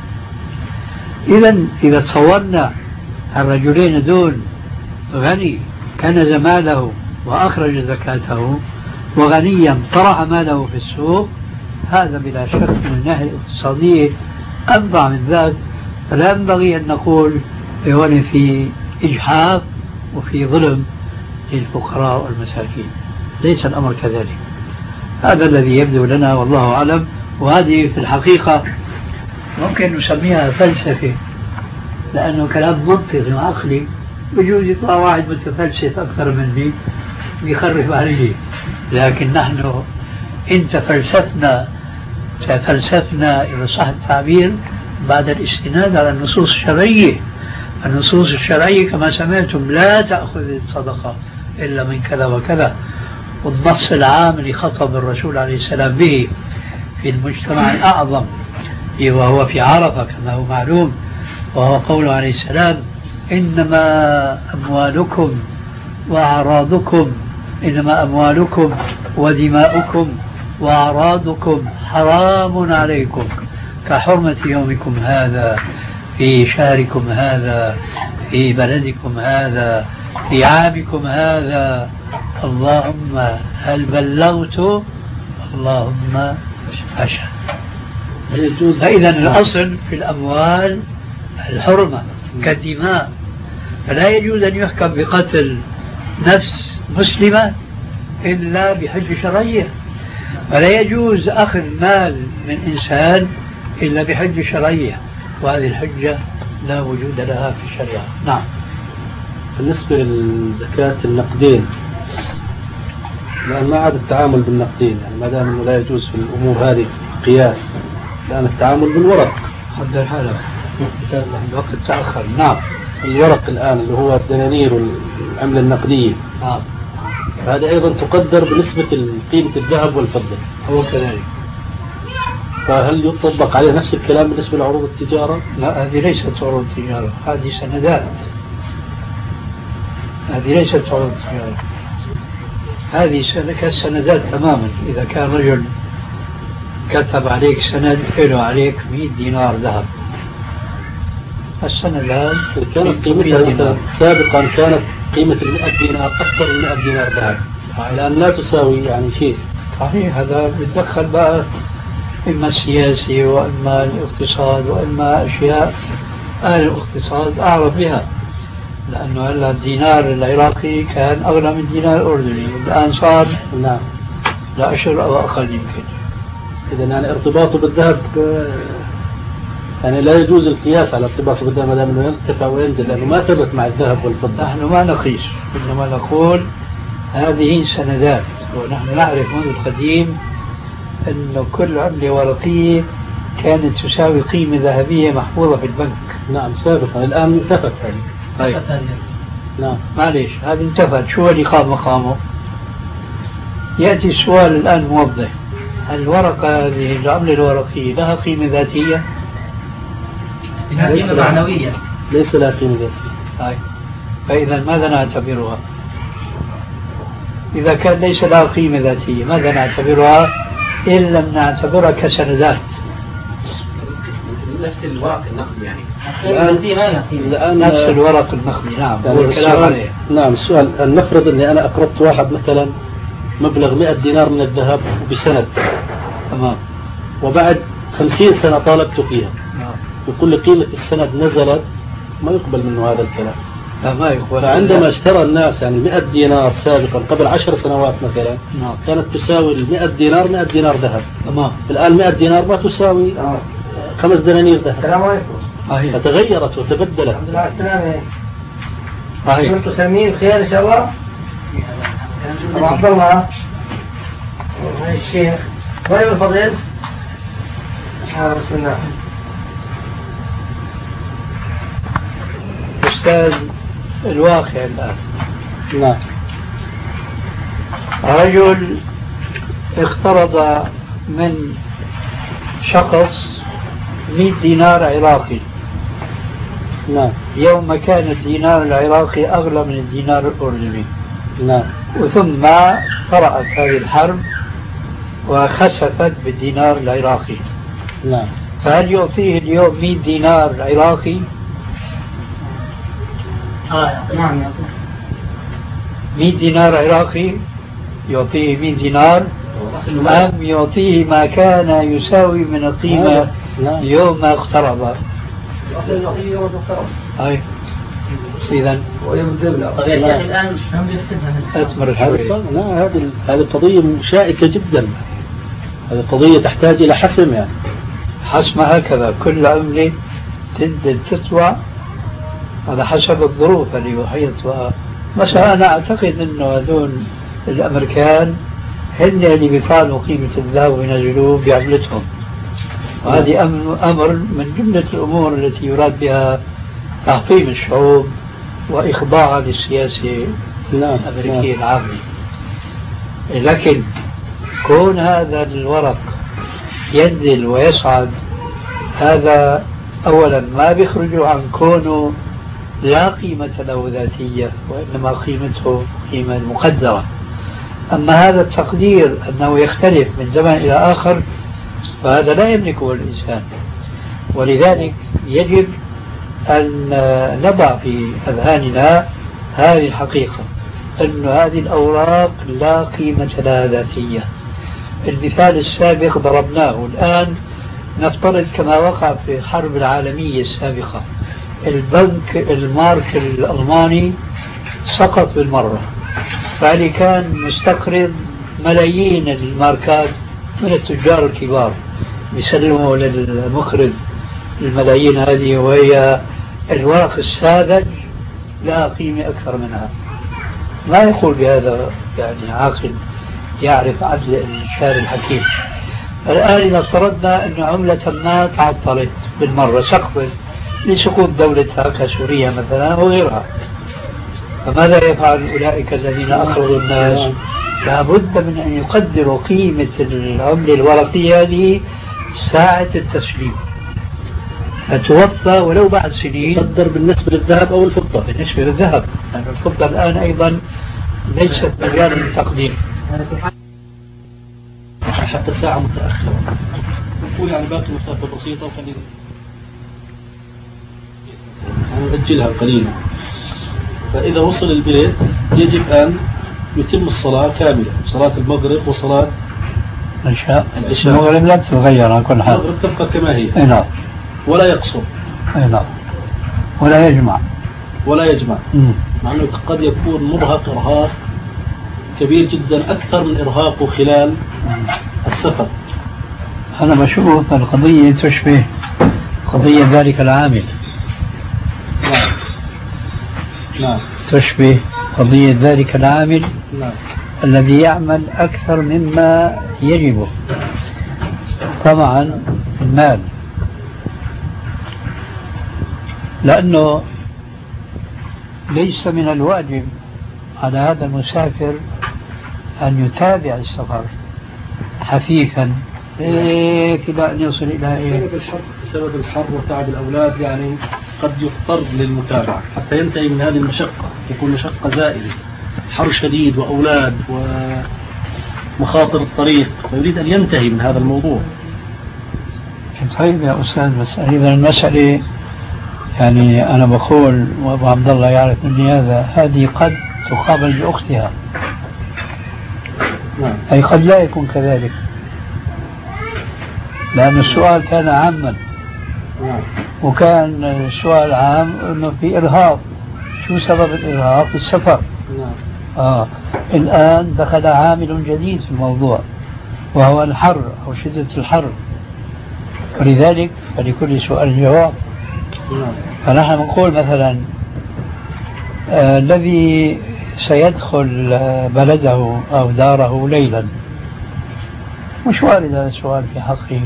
إذن إذا تصورنا الرجلين دول غني كنز ماله وأخرج زكاته، وغنيا طرح ماله في السوق، هذا بلا شك من الناحية الاقتصادية أنفع من ذاك. فلا ينبغي أن نقول هون في إجحاف وفي ظلم للفقراء والمساكين، ليس الأمر كذلك. هذا الذي يبدو لنا والله أعلم. وهذه في الحقيقة ممكن نسميها فلسفة، لأنه كلام منطقي وعقلي. بجوز يطلع واحد متفلسف أكثر مني بيخرف عليه، لكن نحن إن تفلسفنا تفلسفنا إذا صح التعبير بعد الاستناد على النصوص الشرعية. النصوص الشرعية كما سمعتم لا تأخذ الصدقة إلا من كذا وكذا، والنص العام اللي خطب الرسول عليه السلام به في المجتمع الأعظم وهو في عرفة كما هو معلوم، وهو قوله عليه السلام: إنما أموالكم وأعراضكم إنما أموالكم ودماؤكم وأعراضكم حرام عليكم كحرمة يومكم هذا في شهركم هذا، في بلدكم هذا، في عامكم هذا، اللهم هل بلغت؟ اللهم أشهد. فإذا الأصل في الأموال الحرمة كالدماء، فلا يجوز أن يحكم بقتل نفس مسلمة إلا بحجة شرعية، ولا يجوز أخذ مال من إنسان إلا بحجة شرعية، وهذه الحجة لا وجود لها في الشريعة. نعم. بالنسبة للزكاة النقدين، لأن ما عاد التعامل بالنقدين، يعني ما دام أنه لا يجوز في الأمور هذه قياس، لأن التعامل بالورق. حضر حالك الوقت تأخر. نعم. الورق الآن اللي هو الدنانير والعملة النقدية، نعم، هذا أيضا تقدر بنسبة قيمة الذهب والفضة. هو كذلك. فهل يطبق عليه نفس الكلام بالنسبة لعروض التجارة؟ لا، هذه ليست عروض تجارة، هذه سندات. هذه ليست عروض تجارة، هذه كالسندات تماما. إذا كان رجل كتب عليك سند له عليك مئة دينار ذهب، السند هذا كانت قيمتها سابقا كانت قيمة المئة دينار أكثر من مئة دينار ذهب، لأن لا تساوي يعني شيء. صحيح. هذا بيتدخل بقى إما السياسي وإما الاقتصاد وإما أشياء أهل الاقتصاد أعرف بها، لأنه هلا الدينار العراقي كان أغلى من الدينار الأردني، الآن صار نعم لا أشهر أو أقل يمكن. إذا يعني ارتباطه بالذهب يعني لا يجوز القياس على ارتباطه بالذهب ما دام انه يرتفع وينزل، لأنه ما ثبت مع الذهب والفضة. نحن ما نقيس، إنما نقول هذه سندات، ونحن نعرف منذ القديم أن كل عملة ورقية كانت تساوي قيمة ذهبية محفوظة في البنك. نعم سابقا، الآن انتفت هذه. طيب نعم معليش، هذه انتفت. شو اللي قام مقامه؟ يأتي السؤال الآن موضح: الورقة هذه العملة الورقية لها قيمة ذاتية؟ لها قيمة معنوية، ليس لها قيمة ذاتية. طيب فإذا ماذا نعتبرها؟ إذا كان ليس لها قيمة ذاتية ماذا نعتبرها إن لم نعتبرها كسندات؟ نفس الورق النقدي يعني. الآن نفس الورق النقدي. نعم يعني هو الكلام عليه. نعم السؤال، أن نفرض أني أنا أقرضت واحد مثلا مبلغ مئة دينار من الذهب بسند، تمام، وبعد خمسين سنة طالبت فيها، نعم، يقول لي قيمة السند نزلت، ما يقبل منه هذا الكلام. لا ما يقبل. فعندما اشترى الناس يعني مئة دينار سابقا قبل عشر سنوات مثلا، نعم، كانت تساوي المئة دينار مئة دينار ذهب، تمام، الآن مئة دينار ما تساوي خمس دنانير ذهب. السلام عليكم. صحيح. فتغيرت وتبدلت. الحمد لله على السلامة. صحيح. كنتم سالمين بخير إن شاء الله. أبو عبد الله هاي الشيخ طيب الفضيل. آه بسم الله. أستاذ، الواقع الآن نعم، رجل اقترض من شخص مئة دينار عراقي، نعم، يوم كان الدينار العراقي أغلى من الدينار الأردني، نعم، وثم طرأت هذه الحرب وخسفت بالدينار العراقي، نعم، فهل يعطيه اليوم مئة دينار عراقي؟ آه نعم يعطيه مئة دينار عراقي يعطيه مئة دينار، أم يعطيه ما كان يساوي من القيمة يوم ما اقترض؟ أي إذا طيب يا شيخ الآن هم بيحسبها أثمر شوي. لا هذه هذه قضية شائكة جدا، هذه قضية تحتاج إلى حسم يعني. حسم هكذا كل عملة تنزل تطلع على حسب الظروف اللي يحيط بها. مثلا أنا أعتقد أنه هذول الأمريكان هن اللي بيطالوا قيمة الذهب وينزلوه بعملتهم، وهذه أمر من جملة الأمور التي يراد بها تحطيم الشعوب وإخضاعها للسياسة الأمريكية العامة. لكن كون هذا الورق ينزل ويصعد، هذا أولا ما بيخرج عن كونه لا قيمة له ذاتية، وإنما قيمته قيمة مقدرة. أما هذا التقدير أنه يختلف من زمن إلى آخر، فهذا لا يملكه الإنسان، ولذلك يجب أن نضع في أذهاننا هذه الحقيقة، أن هذه الأوراق لا قيمة لها ذاتية. المثال السابق ضربناه، الآن نفترض كما وقع في الحرب العالمية السابقة، البنك المارك الألماني سقط بالمرة، فعلي كان مستقرض ملايين الماركات من التجار الكبار، يسلموا للمقرض الملايين هذه، وهي الورق الساذج لا قيمة أكثر منها. ما يقول بهذا يعني عاقل يعرف عدل الشارع الحكيم. الآن إذا افترضنا أن عملة ما تعطلت بالمرة، سقطت لسقوط دولتها كسوريا مثلا وغيرها، فماذا يفعل أولئك الذين أقرضوا الناس؟ لابد من أن يقدروا قيمة العملة الورقية هذه ساعة التسليم، فتوفى ولو بعد سنين. تقدر بالنسبة للذهب أو الفضة؟ بالنسبة للذهب، لأن يعني الفضة الآن أيضا ليست مجال للتقدير، حتى الساعة متأخرة، نقول يعني باقي مسافة بسيطة وخلينا نأجلها قليلا. فإذا وصل البيت يجب أن يتم الصلاة كاملة، صلاة المغرب وصلاة العشاء. العشاء المغرب لا تتغير على كل حال، المغرب تبقى كما هي. أي نعم. ولا يقصر. أي نعم. ولا يجمع. ولا يجمع. مع أنه قد يكون مرهق إرهاق كبير جدا، أكثر من إرهاقه خلال مم. السفر. أنا بشوف القضية تشبه قضية ذلك العامل. نعم. نعم. تشبه قضية ذلك العامل. نعم. الذي يعمل أكثر مما يجب طبعا المال، لأنه ليس من الواجب على هذا المسافر أن يتابع السفر حثيثا كذا أن يصل إلى إيه؟ بسبب الحر بسبب الحر وتعب الأولاد يعني قد يضطر للمتابعة حتى ينتهي من هذه المشقة، تكون مشقة زائدة، حر شديد وأولاد ومخاطر الطريق، فيريد أن ينتهي من هذا الموضوع. طيب يا أستاذ، بس أيضا المسألة يعني أنا بقول وأبو عبد الله يعرف مني هذا، هذه قد تقابل بأختها. نعم. أي قد لا يكون كذلك، لأن السؤال كان عاما. نعم. وكان السؤال عام أنه في إرهاق. شو سبب الإرهاق؟ السفر. نعم. آه. الآن دخل عامل جديد في الموضوع وهو الحر أو شدة الحر، ولذلك فلكل سؤال جواب. نعم. فنحن نقول مثلا آه الذي سيدخل آه بلده أو داره ليلا، مش وارد هذا السؤال في حقه،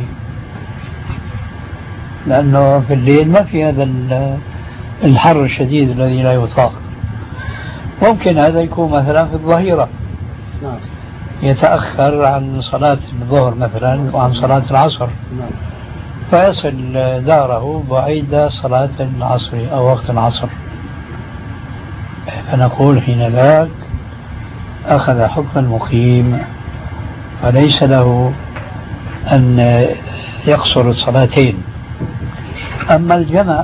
لأنه في الليل ما في هذا الحر الشديد الذي لا يطاق. ممكن هذا يكون مثلا في الظهيرة. نعم. يتأخر عن صلاة الظهر مثلا وعن صلاة العصر. نعم. فيصل داره بعيد صلاة العصر أو وقت العصر، فنقول حين ذاك أخذ حكم المقيم، فليس له أن يقصر الصلاتين. أما الجمع،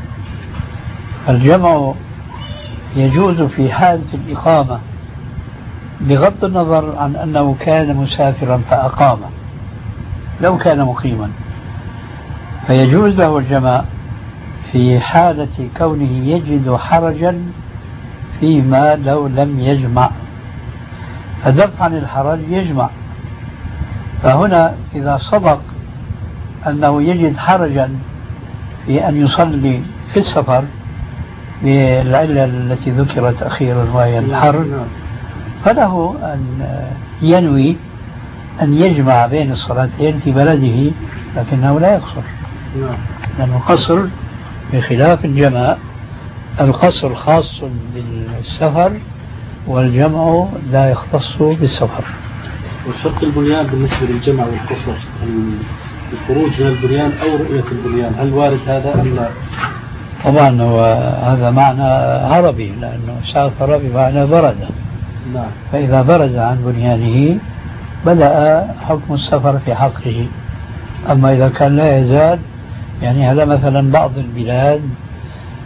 الجمع يجوز في حالة الإقامة بغض النظر عن أنه كان مسافرا فأقام. لو كان مقيما فيجوز له الجمع في حالة كونه يجد حرجا فيما لو لم يجمع، فدفعا الحرج يجمع. فهنا إذا صدق أنه يجد حرجا في أن يصلي في السفر بالعلة التي ذكرت أخيرا وهي الحر، فله أن ينوي أن يجمع بين الصلاتين في بلده، لكنه لا يقصر، لأن القصر بخلاف الجمع. القصر خاص بالسفر والجمع لا يختص بالسفر. وشرط البنيان بالنسبة للجمع والقصر، الخروج من البنيان أو رؤية البنيان، هل وارد هذا أم لا؟ طبعا هو هذا معنى عربي، لأنه سافر بمعنى برز. نعم. فإذا برز عن بنيانه بدأ حكم السفر في حقه. أما إذا كان لا يزال، يعني هذا مثلا بعض البلاد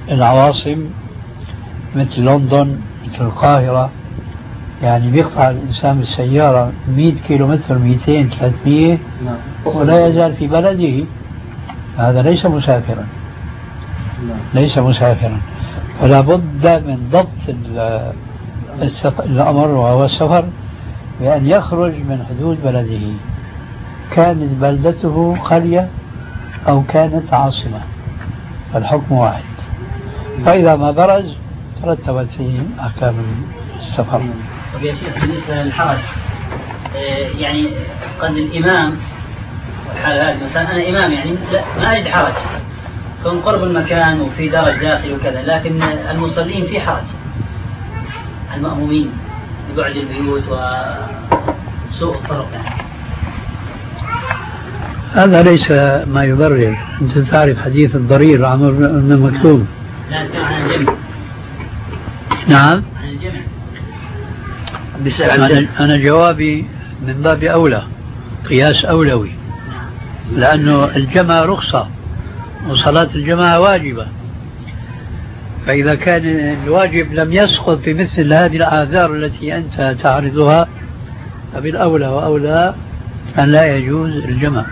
العواصم مثل لندن مثل القاهرة، يعني بيقطع الإنسان بالسيارة مئة كيلو متر مئتين ثلاثمئة ولا يزال في بلده، هذا ليس مسافرا، ليس مسافرا. فلا بد من ضبط الأمر وهو السفر بأن يخرج من حدود بلده، كانت بلدته قرية أو كانت عاصمة، فالحكم واحد. فإذا ما برز ترتبت فيه أحكام السفر. طيب يا شيخ، بالنسبة للحرج يعني قد الإمام والحال هذه مثلا أنا إمام يعني لا ما أجد حرج، كون قرب المكان وفي درج داخلي وكذا، لكن المصلين في حرج، المأمومين ببعد البيوت وسوء الطرق يعني. هذا ليس ما يبرر. أنت تعرف حديث الضرير عمرو بن مكتوم؟ لا، عن الجمع. نعم، عن الجمع. أنا, أنا جوابي من باب أولى، قياس أولوي، لأنه الجمع رخصة وصلاة الجماعة واجبة، فإذا كان الواجب لم يسقط بمثل هذه الآثار التي أنت تعرضها فبالأولى وأولى أن لا يجوز الجمع.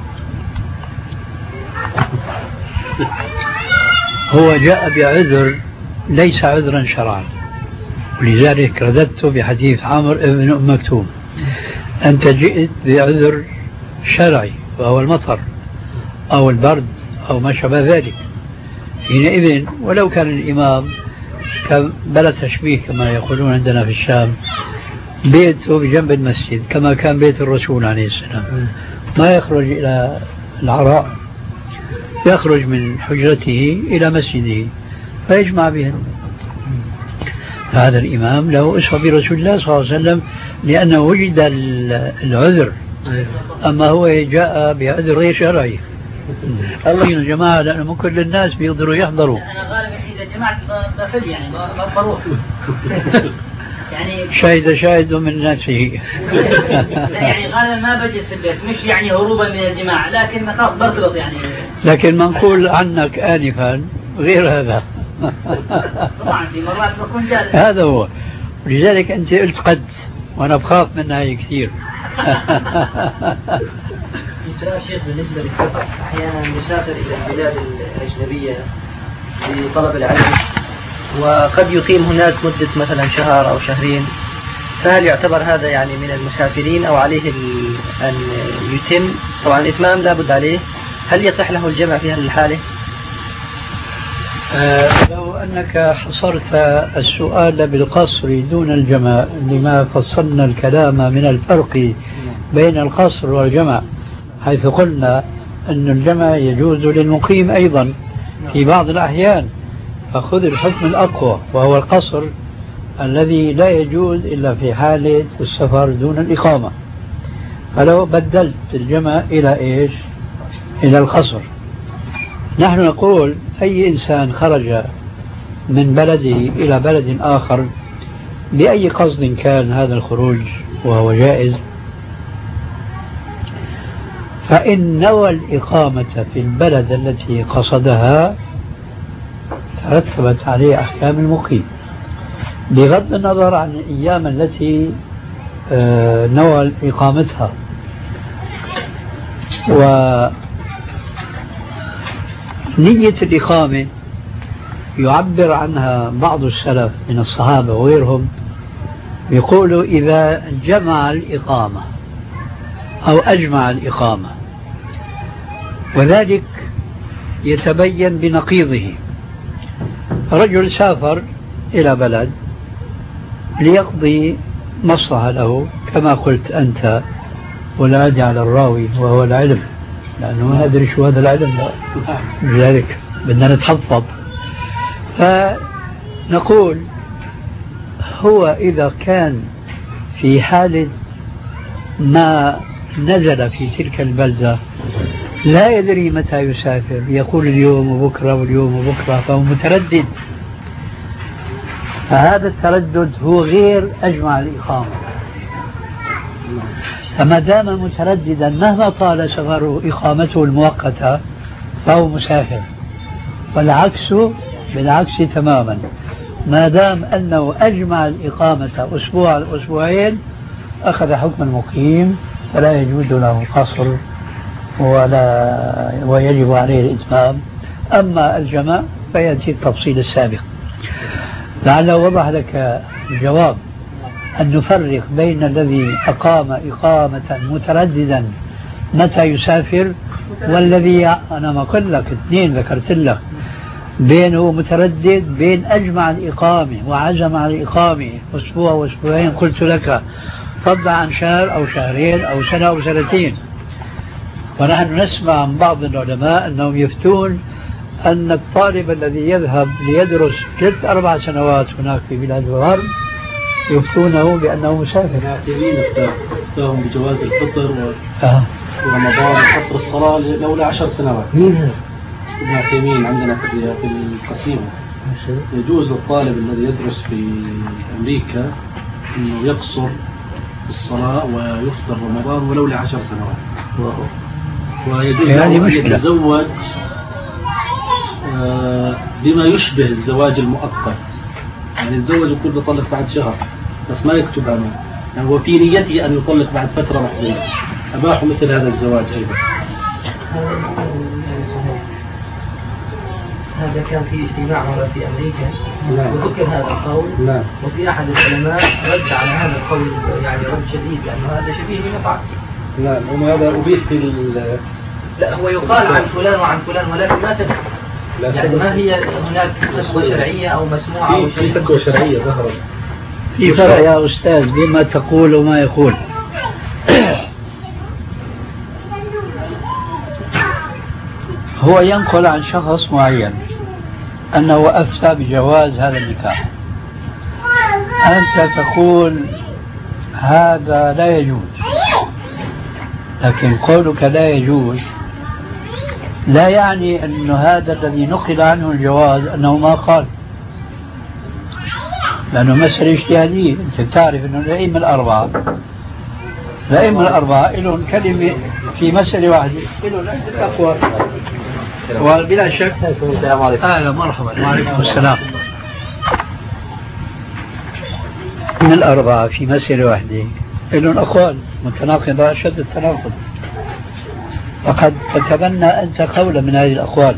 هو جاء بعذر ليس عذرا شرعا، ولذلك رددت بحديث عمرو بن أم مكتوم. أنت جئت بعذر شرعي وهو المطر أو البرد أو ما شابه ذلك، حينئذ ولو كان الإمام بلا تشبيه كما يقولون عندنا في الشام بيته بجنب المسجد كما كان بيت الرسول عليه السلام، ما يخرج إلى العراء، يخرج من حجرته إلى مسجده فيجمع بهم. هذا الإمام له أسوة برسول الله صلى الله عليه وسلم لأنه وجد العذر، أما هو جاء بعذر غير شرعي. الله يا جماعة، لأنه مو كل الناس بيقدروا يحضروا. أنا غالبا إذا جمعت بفل يعني بروح يعني شاهد شاهد من نفسه. يعني غالبا ما بجلس في البيت، مش يعني هروبا من الجماعة، لكن خلاص برتبط يعني. لكن ما نقول عنك آنفا غير هذا. طبعا في مرات بكون جالس. هذا هو، ولذلك أنت قلت قد، وأنا بخاف منها كثير. سؤال شيخ بالنسبة للسفر، أحيانا نسافر إلى البلاد الأجنبية لطلب العلم وقد يقيم هناك مدة مثلا شهر أو شهرين، فهل يعتبر هذا يعني من المسافرين أو عليه أن يتم؟ طبعا الإتمام لا بد عليه، هل يصح له الجمع في هذه الحالة؟ أه لو أنك حصرت السؤال بالقصر دون الجمع، لما فصلنا الكلام من الفرق بين القصر والجمع، حيث قلنا أن الجمع يجوز للمقيم أيضا في بعض الأحيان، فخذ الحكم الأقوى وهو القصر الذي لا يجوز إلا في حالة السفر دون الإقامة. فلو بدلت الجمع إلى إيش؟ إلى القصر. نحن نقول أي إنسان خرج من بلده إلى بلد آخر بأي قصد كان هذا الخروج وهو جائز، فإن نوى الإقامة في البلد التي قصدها ترتبت عليه أحكام المقيم، بغض النظر عن الأيام التي نوى إقامتها. ونية الإقامة يعبر عنها بعض السلف من الصحابة وغيرهم، يقولوا إذا جمع الإقامة أو أجمع الإقامة، وذلك يتبين بنقيضه. رجل سافر إلى بلد ليقضي مصلحة له كما قلت أنت، ولا أدعي على الراوي وهو العلم، لأنه ما ندري شو هذا العلم، لذلك بدنا نتحفظ. فنقول هو إذا كان في حالة ما نزل في تلك البلدة لا يدري متى يسافر، يقول اليوم وبكرة واليوم وبكرة، فهو متردد، فهذا التردد هو غير أجمع الإقامة. فما دام مترددا مهما طال سفره إقامته المؤقتة فهو مسافر، والعكس بالعكس تماما، ما دام أنه أجمع الإقامة أسبوع الأسبوعين أخذ حكم المقيم فلا يجوز له قصر ولا ويجب عليه الإتمام. أما الجماع فيأتي التفصيل السابق. لعله وضح لك الجواب أن نفرق بين الذي أقام إقامة مترددا متى يسافر والذي أنا ما قلت لك اثنين ذكرت لك، بينه متردد بين أجمع الإقامة وعزم على الإقامة أسبوع وأسبوعين، قلت لك فضل عن شهر أو شهرين أو سنة أو سنتين. ونحن نسمع عن بعض العلماء أنهم يفتون أن الطالب الذي يذهب ليدرس ثلاث أربع سنوات هناك في بلاد الغرب يفتونه بأنه مسافر. يفتون بجواز الفطر ورمضان وقصر الصلاة لولا عشر سنوات. مين هذا؟ ابن عثيمين عندنا في القسيمة. يجوز للطالب الذي يدرس في أمريكا أنه يقصر الصلاة ويفطر رمضان ولو لعشر سنوات. ويجوز له أن يتزوج بما يشبه الزواج المؤقت، يعني يتزوج يكون بيطلق بعد شهر بس ما يكتب عنه، يعني هو في نيته أن يطلق بعد فترة محدودة. أباحوا مثل هذا الزواج أيضا. هذا كان في اجتماع مرة في أمريكا. نعم. وذكر هذا القول. نعم. وفي أحد العلماء رد على هذا القول يعني رد شديد لأنه هذا شبيه بمفعل. نعم. وهذا أبيح في ال لا هو يقال عن فلان وعن فلان ولكن ما تدري يعني ما هي هناك فتوى شرعية أو مسموعة أو في فتوى شرعية ظهرت. في فرق يا أستاذ بما تقول وما يقول. هو ينقل عن شخص معين أنه أفتى بجواز هذا النكاح، أنت تقول هذا لا يجوز، لكن قولك لا يجوز لا يعني أن هذا الذي نقل عنه الجواز أنه ما قال، لأنه مسألة اجتهادية. أنت تعرف أنه الأئمة الأربعة الأئمة الأربعة لهم كلمة في مسألة واحدة، لهم عدة أقوال، وبلا شك. السلام عليكم. أهلا مرحبا. وعليكم السلام. من الأربعة في مسألة واحدة لهم أقوال متناقضة أشد التناقض، وقد تتبنى أنت قولا من هذه الأقوال،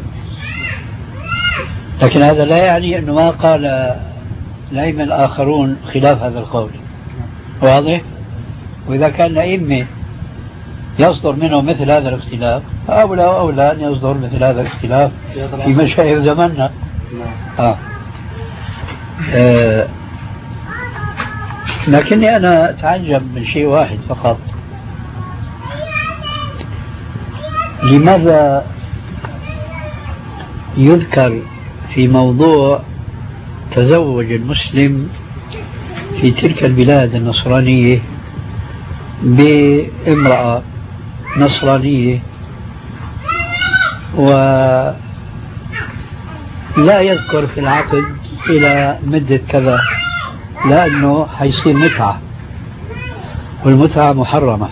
لكن هذا لا يعني أنه ما قال الأئمة الآخرون خلاف هذا القول. واضح؟ وإذا كان الأئمة يصدر منه مثل هذا الاختلاف فأولى وأولى أن يصدر مثل هذا الاختلاف في مشايخ زماننا. آه. آه. لكني أنا أتعجب من شيء واحد فقط، لماذا يذكر في موضوع تزوج المسلم في تلك البلاد النصرانية بامرأة نصرانية ولا يذكر في العقد إلى مدة كذا، لأنه حيصير متعة والمتعة محرمة،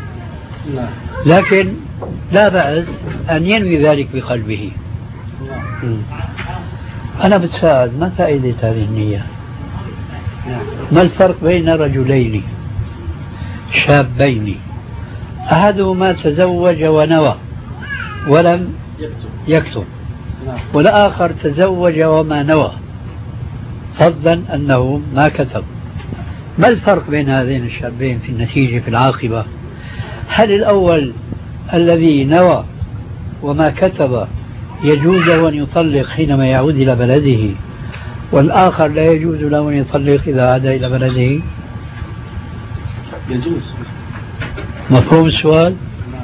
لكن لا بأس أن ينوي ذلك بقلبه. أنا بتساءل ما فائدة هذه النية؟ ما الفرق بين رجلين شابين أحدهما تزوج ونوى ولم يكتب، والآخر تزوج وما نوى فضلا أنه ما كتب؟ ما الفرق بين هذين الشابين في النتيجة في العاقبة؟ هل الأول الذي نوى وما كتب يجوز له أن يطلق حينما يعود إلى بلده، والآخر لا يجوز له أن يطلق إذا عاد إلى بلده؟ يجوز. مفهوم السؤال؟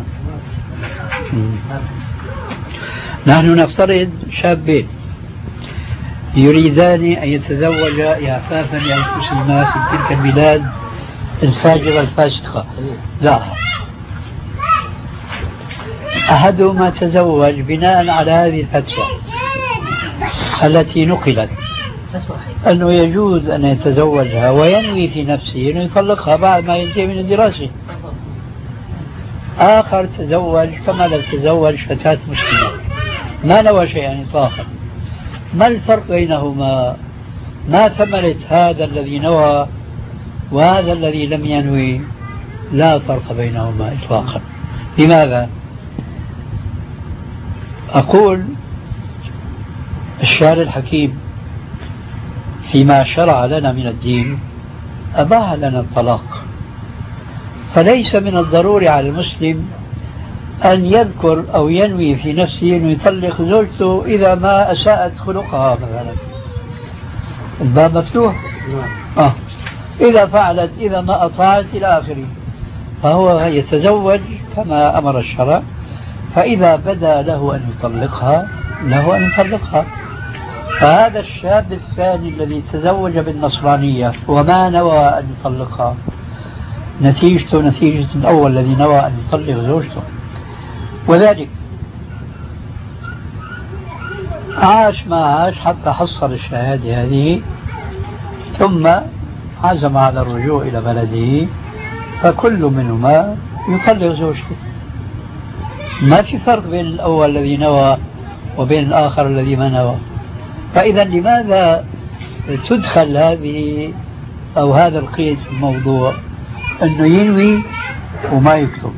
نحن نفترض شابين يريدان أن يتزوجا إعفافا لأنفسهما في تلك البلاد الفاجرة الفاسقة. لا، أحدهما تزوج بناء على هذه الفتوى التي نقلت أنه يجوز أن يتزوجها وينوي في نفسه أنه يطلقها بعد ما ينتهي من الدراسة. آخر تزوج كما لو تزوج فتاة مسلمة ما نوى شيئا إطلاقا، ما الفرق بينهما؟ ما ثمرة هذا الذي نوى وهذا الذي لم ينوي؟ لا فرق بينهما إطلاقا. لماذا؟ أقول الشارع الحكيم فيما شرع لنا من الدين أباح لنا الطلاق، فليس من الضروري على المسلم أن يذكر أو ينوي في نفسه أنه يطلق زوجته إذا ما أساءت خلقها مثلا. الباب مفتوح. آه. إذا فعلت، إذا ما أطاعت، إلى آخره. فهو يتزوج كما أمر الشرع، فإذا بدا له أن يطلقها له أن يطلقها. فهذا الشاب الثاني الذي تزوج بالنصرانية وما نوى أن يطلقها نتيجته نتيجة الأول الذي نوى أن يطلق زوجته، وذلك عاش ما عاش حتى حصل الشهادة هذه، ثم عزم على الرجوع إلى بلده، فكل منهما يطلق زوجته. ما في فرق بين الأول الذي نوى وبين الآخر الذي ما نوى. فإذا لماذا تدخل هذه أو هذا القيد في الموضوع أنه ينوي وما يكتب؟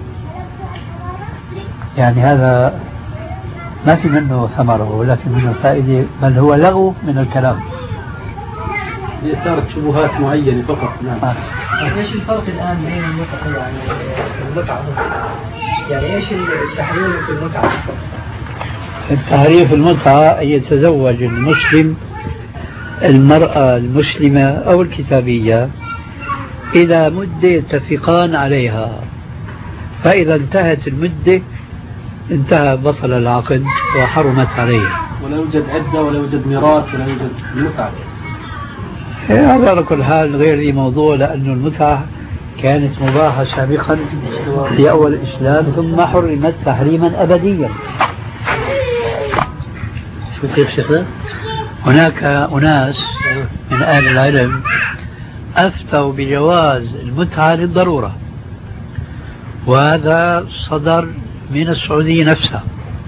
يعني هذا ما في منه ثمرة ولا في منه فائدة، بل هو لغو من الكلام. إثارة شبهات معينة فقط. نعم. ايش الفرق الآن بين المتعة يعني المتعة؟ يعني ايش التحريم في المتعة؟ التحريم في المتعة أن يتزوج المسلم المرأة المسلمة أو الكتابية إلى مدة يتفقان عليها، فإذا انتهت المدة انتهى بطل العقد وحرمت عليه. ولا يوجد عدة ولا يوجد ميراث ولا يوجد متعة. هذا على كل حال غير ذي موضوع، لأن المتعة كانت مباحة سابقا في أول الإسلام ثم حرمت تحريما أبديا. شو كيف شيخنا؟ هناك أناس من أهل العلم أفتوا بجواز المتعة للضرورة، وهذا صدر من السعودية نفسها.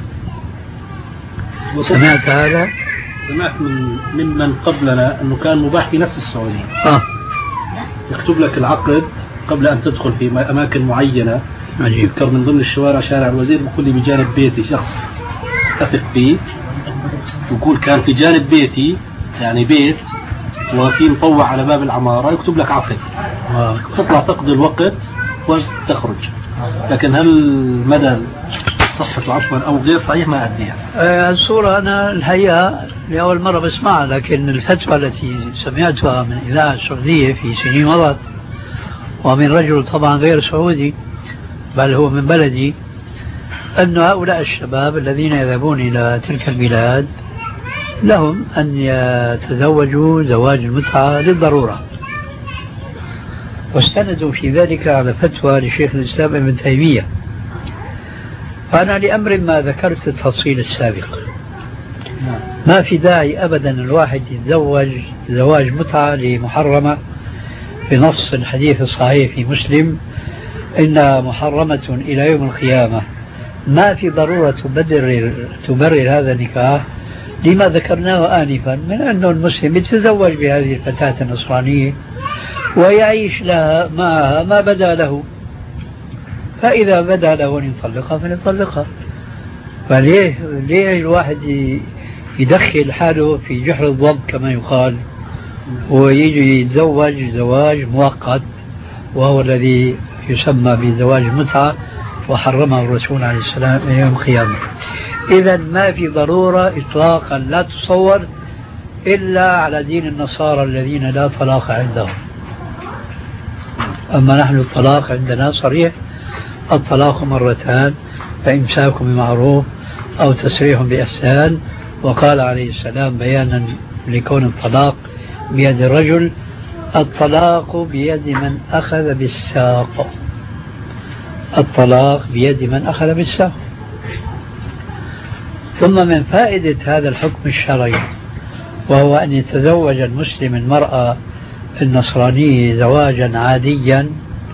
سمعت هذا؟ سمعت من ممن قبلنا أنه كان مباح في نفس السعودية. آه. يكتب لك العقد قبل أن تدخل في أماكن معينة. يذكر من ضمن الشوارع شارع الوزير، بقول لي بجانب بيتي شخص أثق فيه، يقول كان في جانب بيتي يعني بيت وفي مطوع على باب العمارة، يكتب لك عقد آه. تطلع تقضي الوقت وتخرج. لكن هل مدى صحة عفوا أو غير صحيح ما أدري. آه الصورة أنا الحقيقة لأول مرة بسمعها، لكن الفتوى التي سمعتها من إذاعة السعودية في سنين مضت ومن رجل طبعا غير سعودي بل هو من بلدي، أن هؤلاء الشباب الذين يذهبون إلى تلك البلاد لهم أن يتزوجوا زواج المتعة للضرورة، واستندوا في ذلك على فتوى لشيخ الإسلام ابن تيمية. فأنا لأمر ما ذكرت التفصيل السابق، ما في داعي أبدا الواحد يتزوج زواج متعة لمحرمة بنص الحديث الصحيح في مسلم إنها محرمة إلى يوم القيامة. ما في ضرورة تبرر, تبرر هذا النكاح لما ذكرناه آنفا من أنه المسلم يتزوج بهذه الفتاة النصرانية ويعيش لها معها ما بدا له، فإذا بدا له أن يطلقها فليطلقها. فليه ليه الواحد يدخل حاله في جحر الضب كما يقال ويجي يتزوج زواج مؤقت وهو الذي يسمى بزواج المتعة وحرمه الرسول عليه السلام يوم القيامة. إذا ما في ضرورة إطلاقا لا تصور إلا على دين النصارى الذين لا طلاق عندهم. أما نحن الطلاق عندنا صريح، الطلاق مرتان، فإمساك بمعروف أو تسريح بإحسان. وقال عليه السلام بيانا لكون الطلاق بيد الرجل: الطلاق بيد من أخذ بالساق. الطلاق بيد من أخذ بالساق. ثم من فائدة هذا الحكم الشرعي وهو أن يتزوج المسلم المرأة النصرانية زواجا عاديا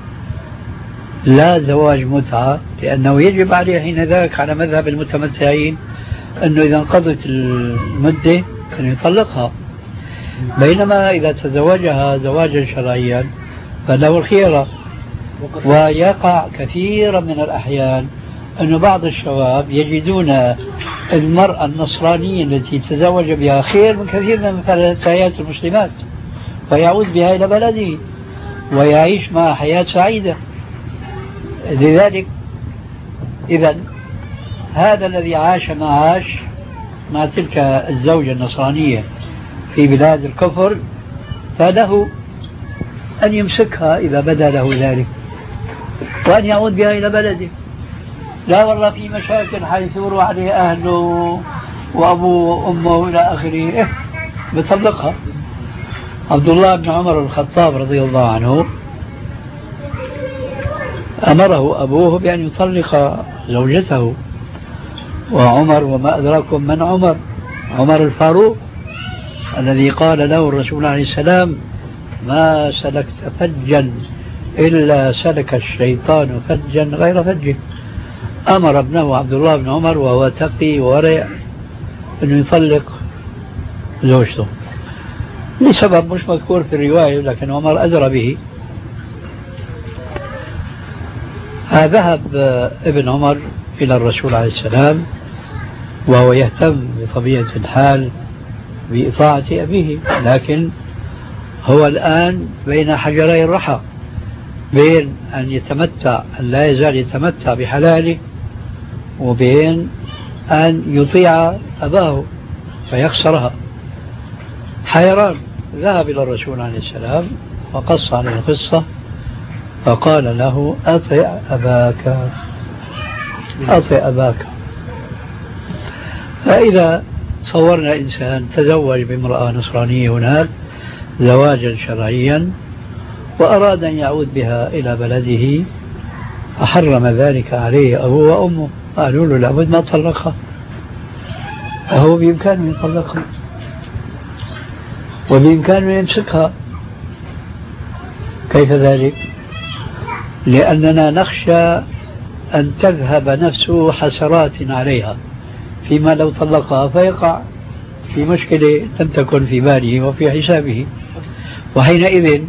لا زواج متعة، لأنه يجب عليه حين ذاك على مذهب المتمتعين أنه إذا انقضت المدة أن يطلقها. بينما إذا تزوجها زواجا شرعيا فله الخيرة. ويقع كثيرا من الأحيان أن بعض الشباب يجدون المرأة النصرانية التي تزوج بها خير من كثير من فتيات المسلمات، ويعود بها إلى بلده ويعيش مع حياة سعيدة. لذلك إذا هذا الذي عاش معاش مع تلك الزوجة النصرانية في بلاد الكفر فله أن يمسكها إذا بدا له ذلك وأن يعود بها إلى بلده. لا والله في مشاكل حيث يروح عليه أهله وأبوه وأمه إلى آخره، إيه بطلقها. عبد الله بن عمر الخطاب رضي الله عنه أمره أبوه بأن يطلق زوجته، وعمر وما أدراكم من عمر، عمر الفاروق الذي قال له الرسول عليه السلام ما سلكت فجا إلا سلك الشيطان فجا غير فجه. أمر ابنه عبد الله بن عمر وهو تقي وورع أنه يطلق زوجته لسبب مش مذكور في الرواية، لكن عمر أدرى به. ذهب ابن عمر إلى الرسول عليه السلام وهو يهتم بطبيعة الحال بإطاعة أبيه، لكن هو الآن بين حجري الرحى، بين أن يتمتع أن لا يزال يتمتع بحلاله وبين أن يطيع أباه فيخسرها. حيران. ذهب إلى الرسول عليه السلام وقص عليه القصة فقال له أطع أباك أطع أباك. فإذا صورنا إنسان تزوج بامرأة نصرانية هناك زواجا شرعيا وأراد أن يعود بها إلى بلده فحرم ذلك عليه أبوه وأمه، قالوا له لابد ما طلقها، فهو بإمكانه يطلقها وبإمكانه يمسكها. كيف ذلك؟ لأننا نخشى أن تذهب نفسه حسرات عليها فيما لو طلقها فيقع في مشكلة لم تكن في باله وفي حسابه، وحينئذ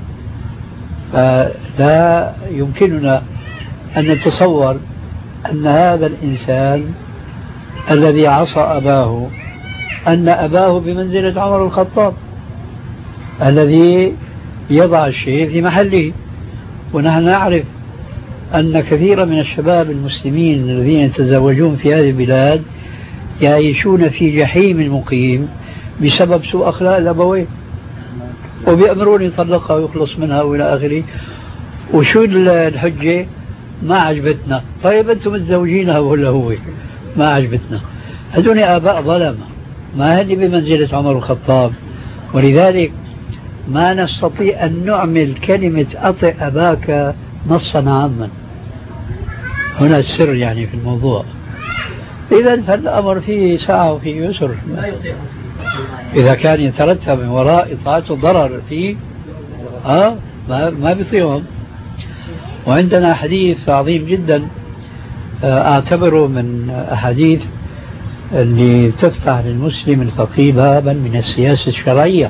فلا يمكننا أن نتصور أن هذا الإنسان الذي عصى أباه أن أباه بمنزلة عمر الخطاب الذي يضع الشيء في محله. ونحن نعرف أن كثيرا من الشباب المسلمين الذين يتزوجون في هذه البلاد يعيشون في جحيم مقيم بسبب سوء أخلاق الأبوين، وبيأمرون يطلقها ويخلص منها وإلى آخره. وشو الحجة؟ ما عجبتنا. طيب أنتم متزوجينها ولا هو ما عجبتنا؟ هذول آباء ظلمة، ما هذه بمنزلة عمر الخطاب. ولذلك ما نستطيع أن نعمل كلمة أطع أباك نصا عاما. هنا السر يعني في الموضوع. إذا فالأمر فيه سعة وفيه يسر. إذا كان يترتب من وراء إطاعته ضرر فيه آه ما بيطيعهم. وعندنا حديث عظيم جدا أعتبره من أحاديث اللي تفتح للمسلم الفقيه بابا من السياسة الشرعية.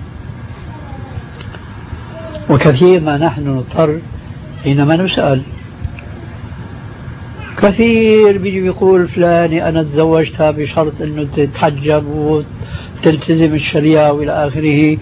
وكثير ما نحن نضطر حينما نسأل، كثير بيجي بيقول فلاني أنا تزوجتها بشرط أنه تتحجب وتلتزم الشريعة وإلى آخره،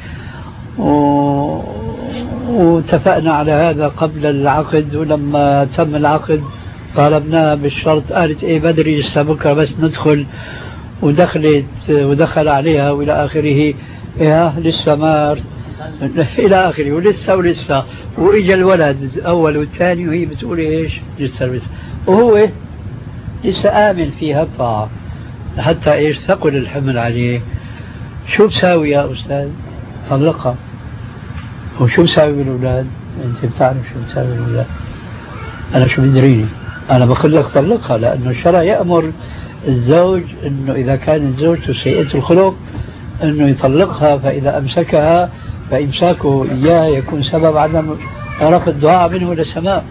واتفقنا على هذا قبل العقد، ولما تم العقد طالبناها بالشرط، قالت ايه بدري لسه بكره بس ندخل، ودخلت ودخل عليها والى اخره، ايه لسه ما الى اخره، ولسه ولسه واجا الولد الاول والثاني وهي بتقول ايش لسه لسه، وهو لسه امن فيها الطاعه حتى ايش ثقل الحمل عليه. شو بساوي يا استاذ؟ طلقها. وشو بساوي بالاولاد؟ انت بتعرف شو بساوي بالاولاد. انا شو بدريني؟ أنا بقول لك طلقها، لأنه الشرع يأمر الزوج أنه إذا كانت زوجته سيئة الخلق أنه يطلقها، فإذا أمسكها فإمساكه إياه يكون سبب عدم رفع الدعاء منه إلى السماء.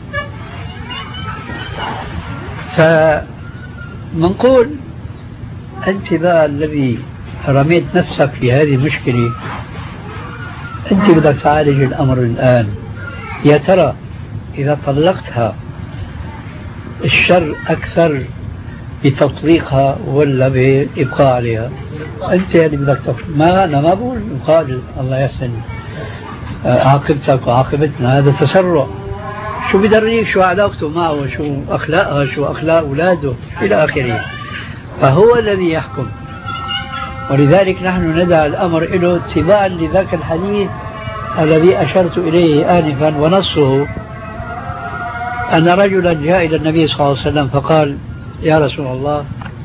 فمنقول أنت بقى الذي رميت نفسك في هذه المشكلة، أنت بدك تعالج الأمر الآن. يا ترى إذا طلقتها الشر أكثر بتطليقها ولا بإبقاء عليها؟ أنت اللي بدك تفرق. ما أنا ما بقول إبقاء، الله يحسن عاقبتك وعاقبتنا، هذا تسرع. شو بدريك شو علاقته معه وشو أخلاقها شو أخلاق أولاده إلى آخره، فهو الذي يحكم. ولذلك نحن ندعى الأمر له اتباعا لذاك الحديث الذي أشرت إليه آنفا، ونصه أن رجلا جاء إلى النبي صلى الله عليه وسلم فقال: يا رسول الله،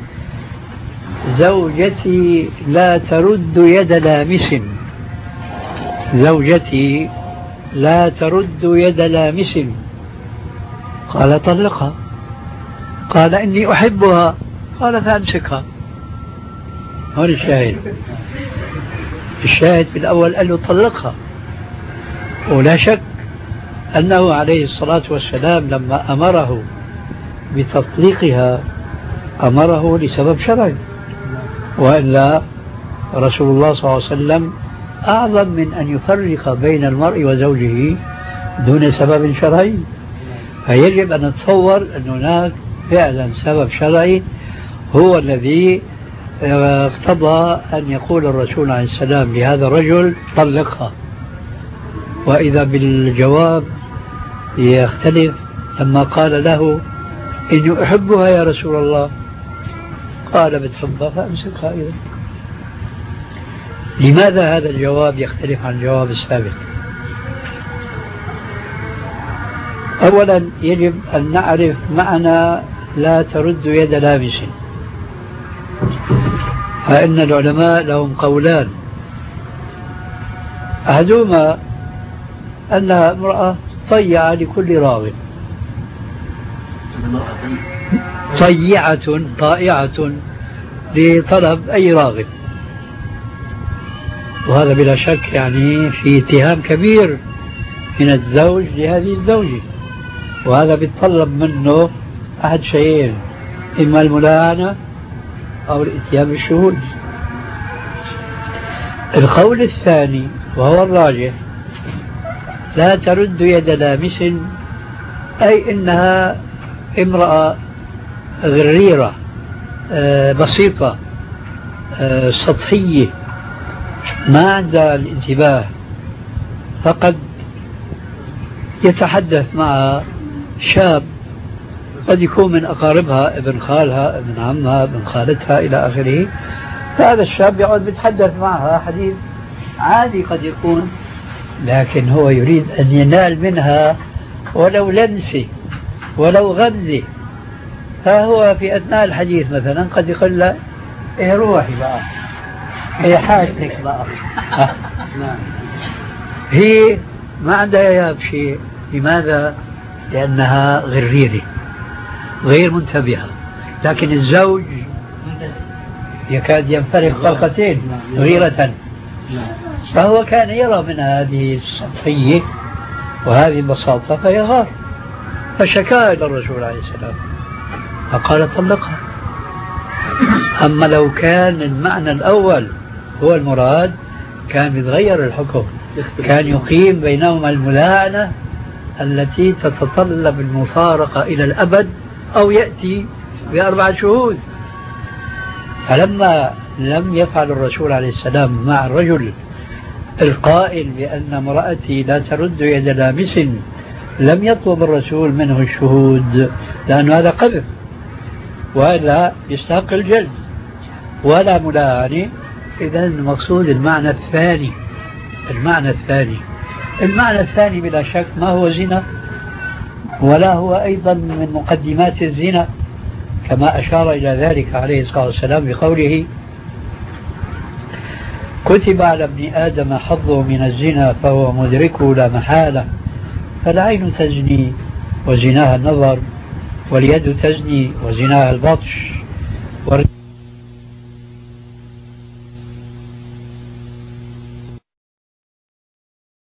زوجتي لا ترد يد لامس، زوجتي لا ترد يد لامس. قال: طلقها. قال: إني أحبها. قال: فأمسكها. هون الشاهد. الشاهد في الأول قال له طلقها، ولا شك أنه عليه الصلاة والسلام لما أمره بتطليقها أمره لسبب شرعي، وإلا رسول الله صلى الله عليه وسلم أعظم من أن يفرق بين المرء وزوجه دون سبب شرعي. فيجب أن نتصور أن هناك فعلا سبب شرعي هو الذي اقتضى أن يقول الرسول عليه السلام لهذا الرجل: طلقها. وإذا بالجواب يختلف لما قال له: إني أحبها يا رسول الله. قال: بتحبها فأمسكها. إذا لماذا هذا الجواب يختلف عن الجواب السابق؟ أولا يجب أن نعرف معنى لا ترد يد لامس. فإن العلماء لهم قولان: أحدهما أنها امرأة طيعة لكل راغب، طيعة طائعة لطلب أي راغب، وهذا بلا شك يعني في اتهام كبير من الزوج لهذه الزوجة، وهذا بيتطلب منه أحد شيئين: إما الملاعنة أو الاتيان بالشهود. القول الثاني وهو الراجح: لا ترد يد لامس، أي إنها امرأة غريرة بسيطة سطحية ما عندها الانتباه، فقد يتحدث مع شاب قد يكون من أقاربها، ابن خالها ابن عمها ابن خالتها إلى آخره. فهذا الشاب يقعد يتحدث معها حديث عادي قد يكون، لكن هو يريد أن ينال منها ولو لمسه ولو غمزه. فهو في أثناء الحديث مثلا قد يقول له: إيه روحي بقى، إيه حاجتك بقى. هي ما عندها ياب شيء. لماذا؟ لأنها غريرة غير منتبهة. لكن الزوج يكاد ينفرق فرقتين غيرة، فهو كان يرى من هذه السطحية وهذه البساطة فيغار، فشكا إلى الرسول عليه السلام فقال: طلقها. أما لو كان المعنى الأول هو المراد كان يتغير الحكم، كان يقيم بينهما الملاعنة التي تتطلب المفارقة إلى الأبد، أو يأتي بأربعة شهود. فلما لم يفعل الرسول عليه السلام مع الرجل القائل بأن امرأتي لا ترد يد لامس، لم يطلب الرسول منه الشهود، لأن هذا قذف وإلا يستحق الجلد ولا ملاعنة. إذا المقصود المعنى الثاني. المعنى الثاني المعنى الثاني بلا شك ما هو زنا، ولا هو أيضا من مقدمات الزنا، كما أشار إلى ذلك عليه الصلاة والسلام بقوله: كتب على ابن آدم حظه من الزنا فهو مدركه لا محالة، فالعين تزني وزناها النظر، واليد تزني وزناها البطش،